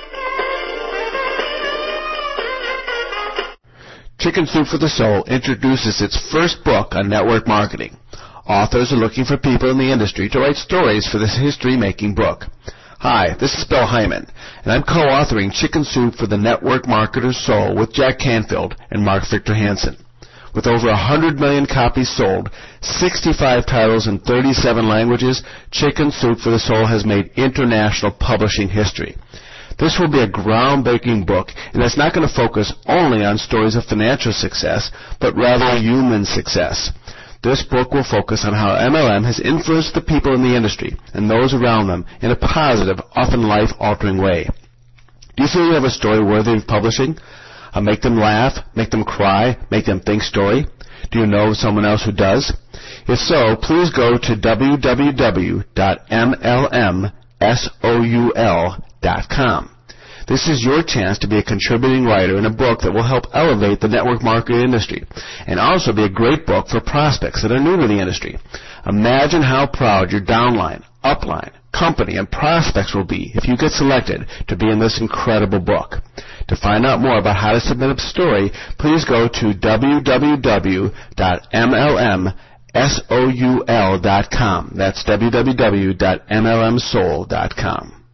Chicken Soup for the Soul introduces its first book on network marketing. Authors are looking for people in the industry to write stories for this history-making book. Hi, this is Bill Hyman, and I'm co-authoring Chicken Soup for the Network Marketer's Soul with Jack Canfield and Mark Victor Hansen. With over one hundred million copies sold, sixty-five titles in thirty-seven languages, Chicken Soup for the Soul has made international publishing history. This will be a groundbreaking book, and it's not going to focus only on stories of financial success, but rather human success. This book will focus on how M L M has influenced the people in the industry and those around them in a positive, often life-altering way. Do you feel you have a story worthy of publishing? A make them laugh, make them cry, make them think story? Do you know someone else who does? If so, please go to w w w dot m l m soul dot com. This is your chance to be a contributing writer in a book that will help elevate the network marketing industry, and also be a great book for prospects that are new to the industry. Imagine how proud your downline, upline, company, and prospects will be if you get selected to be in this incredible book. To find out more about how to submit a story, please go to w w w dot m l m soul dot com. That's w w w dot m l m soul dot com.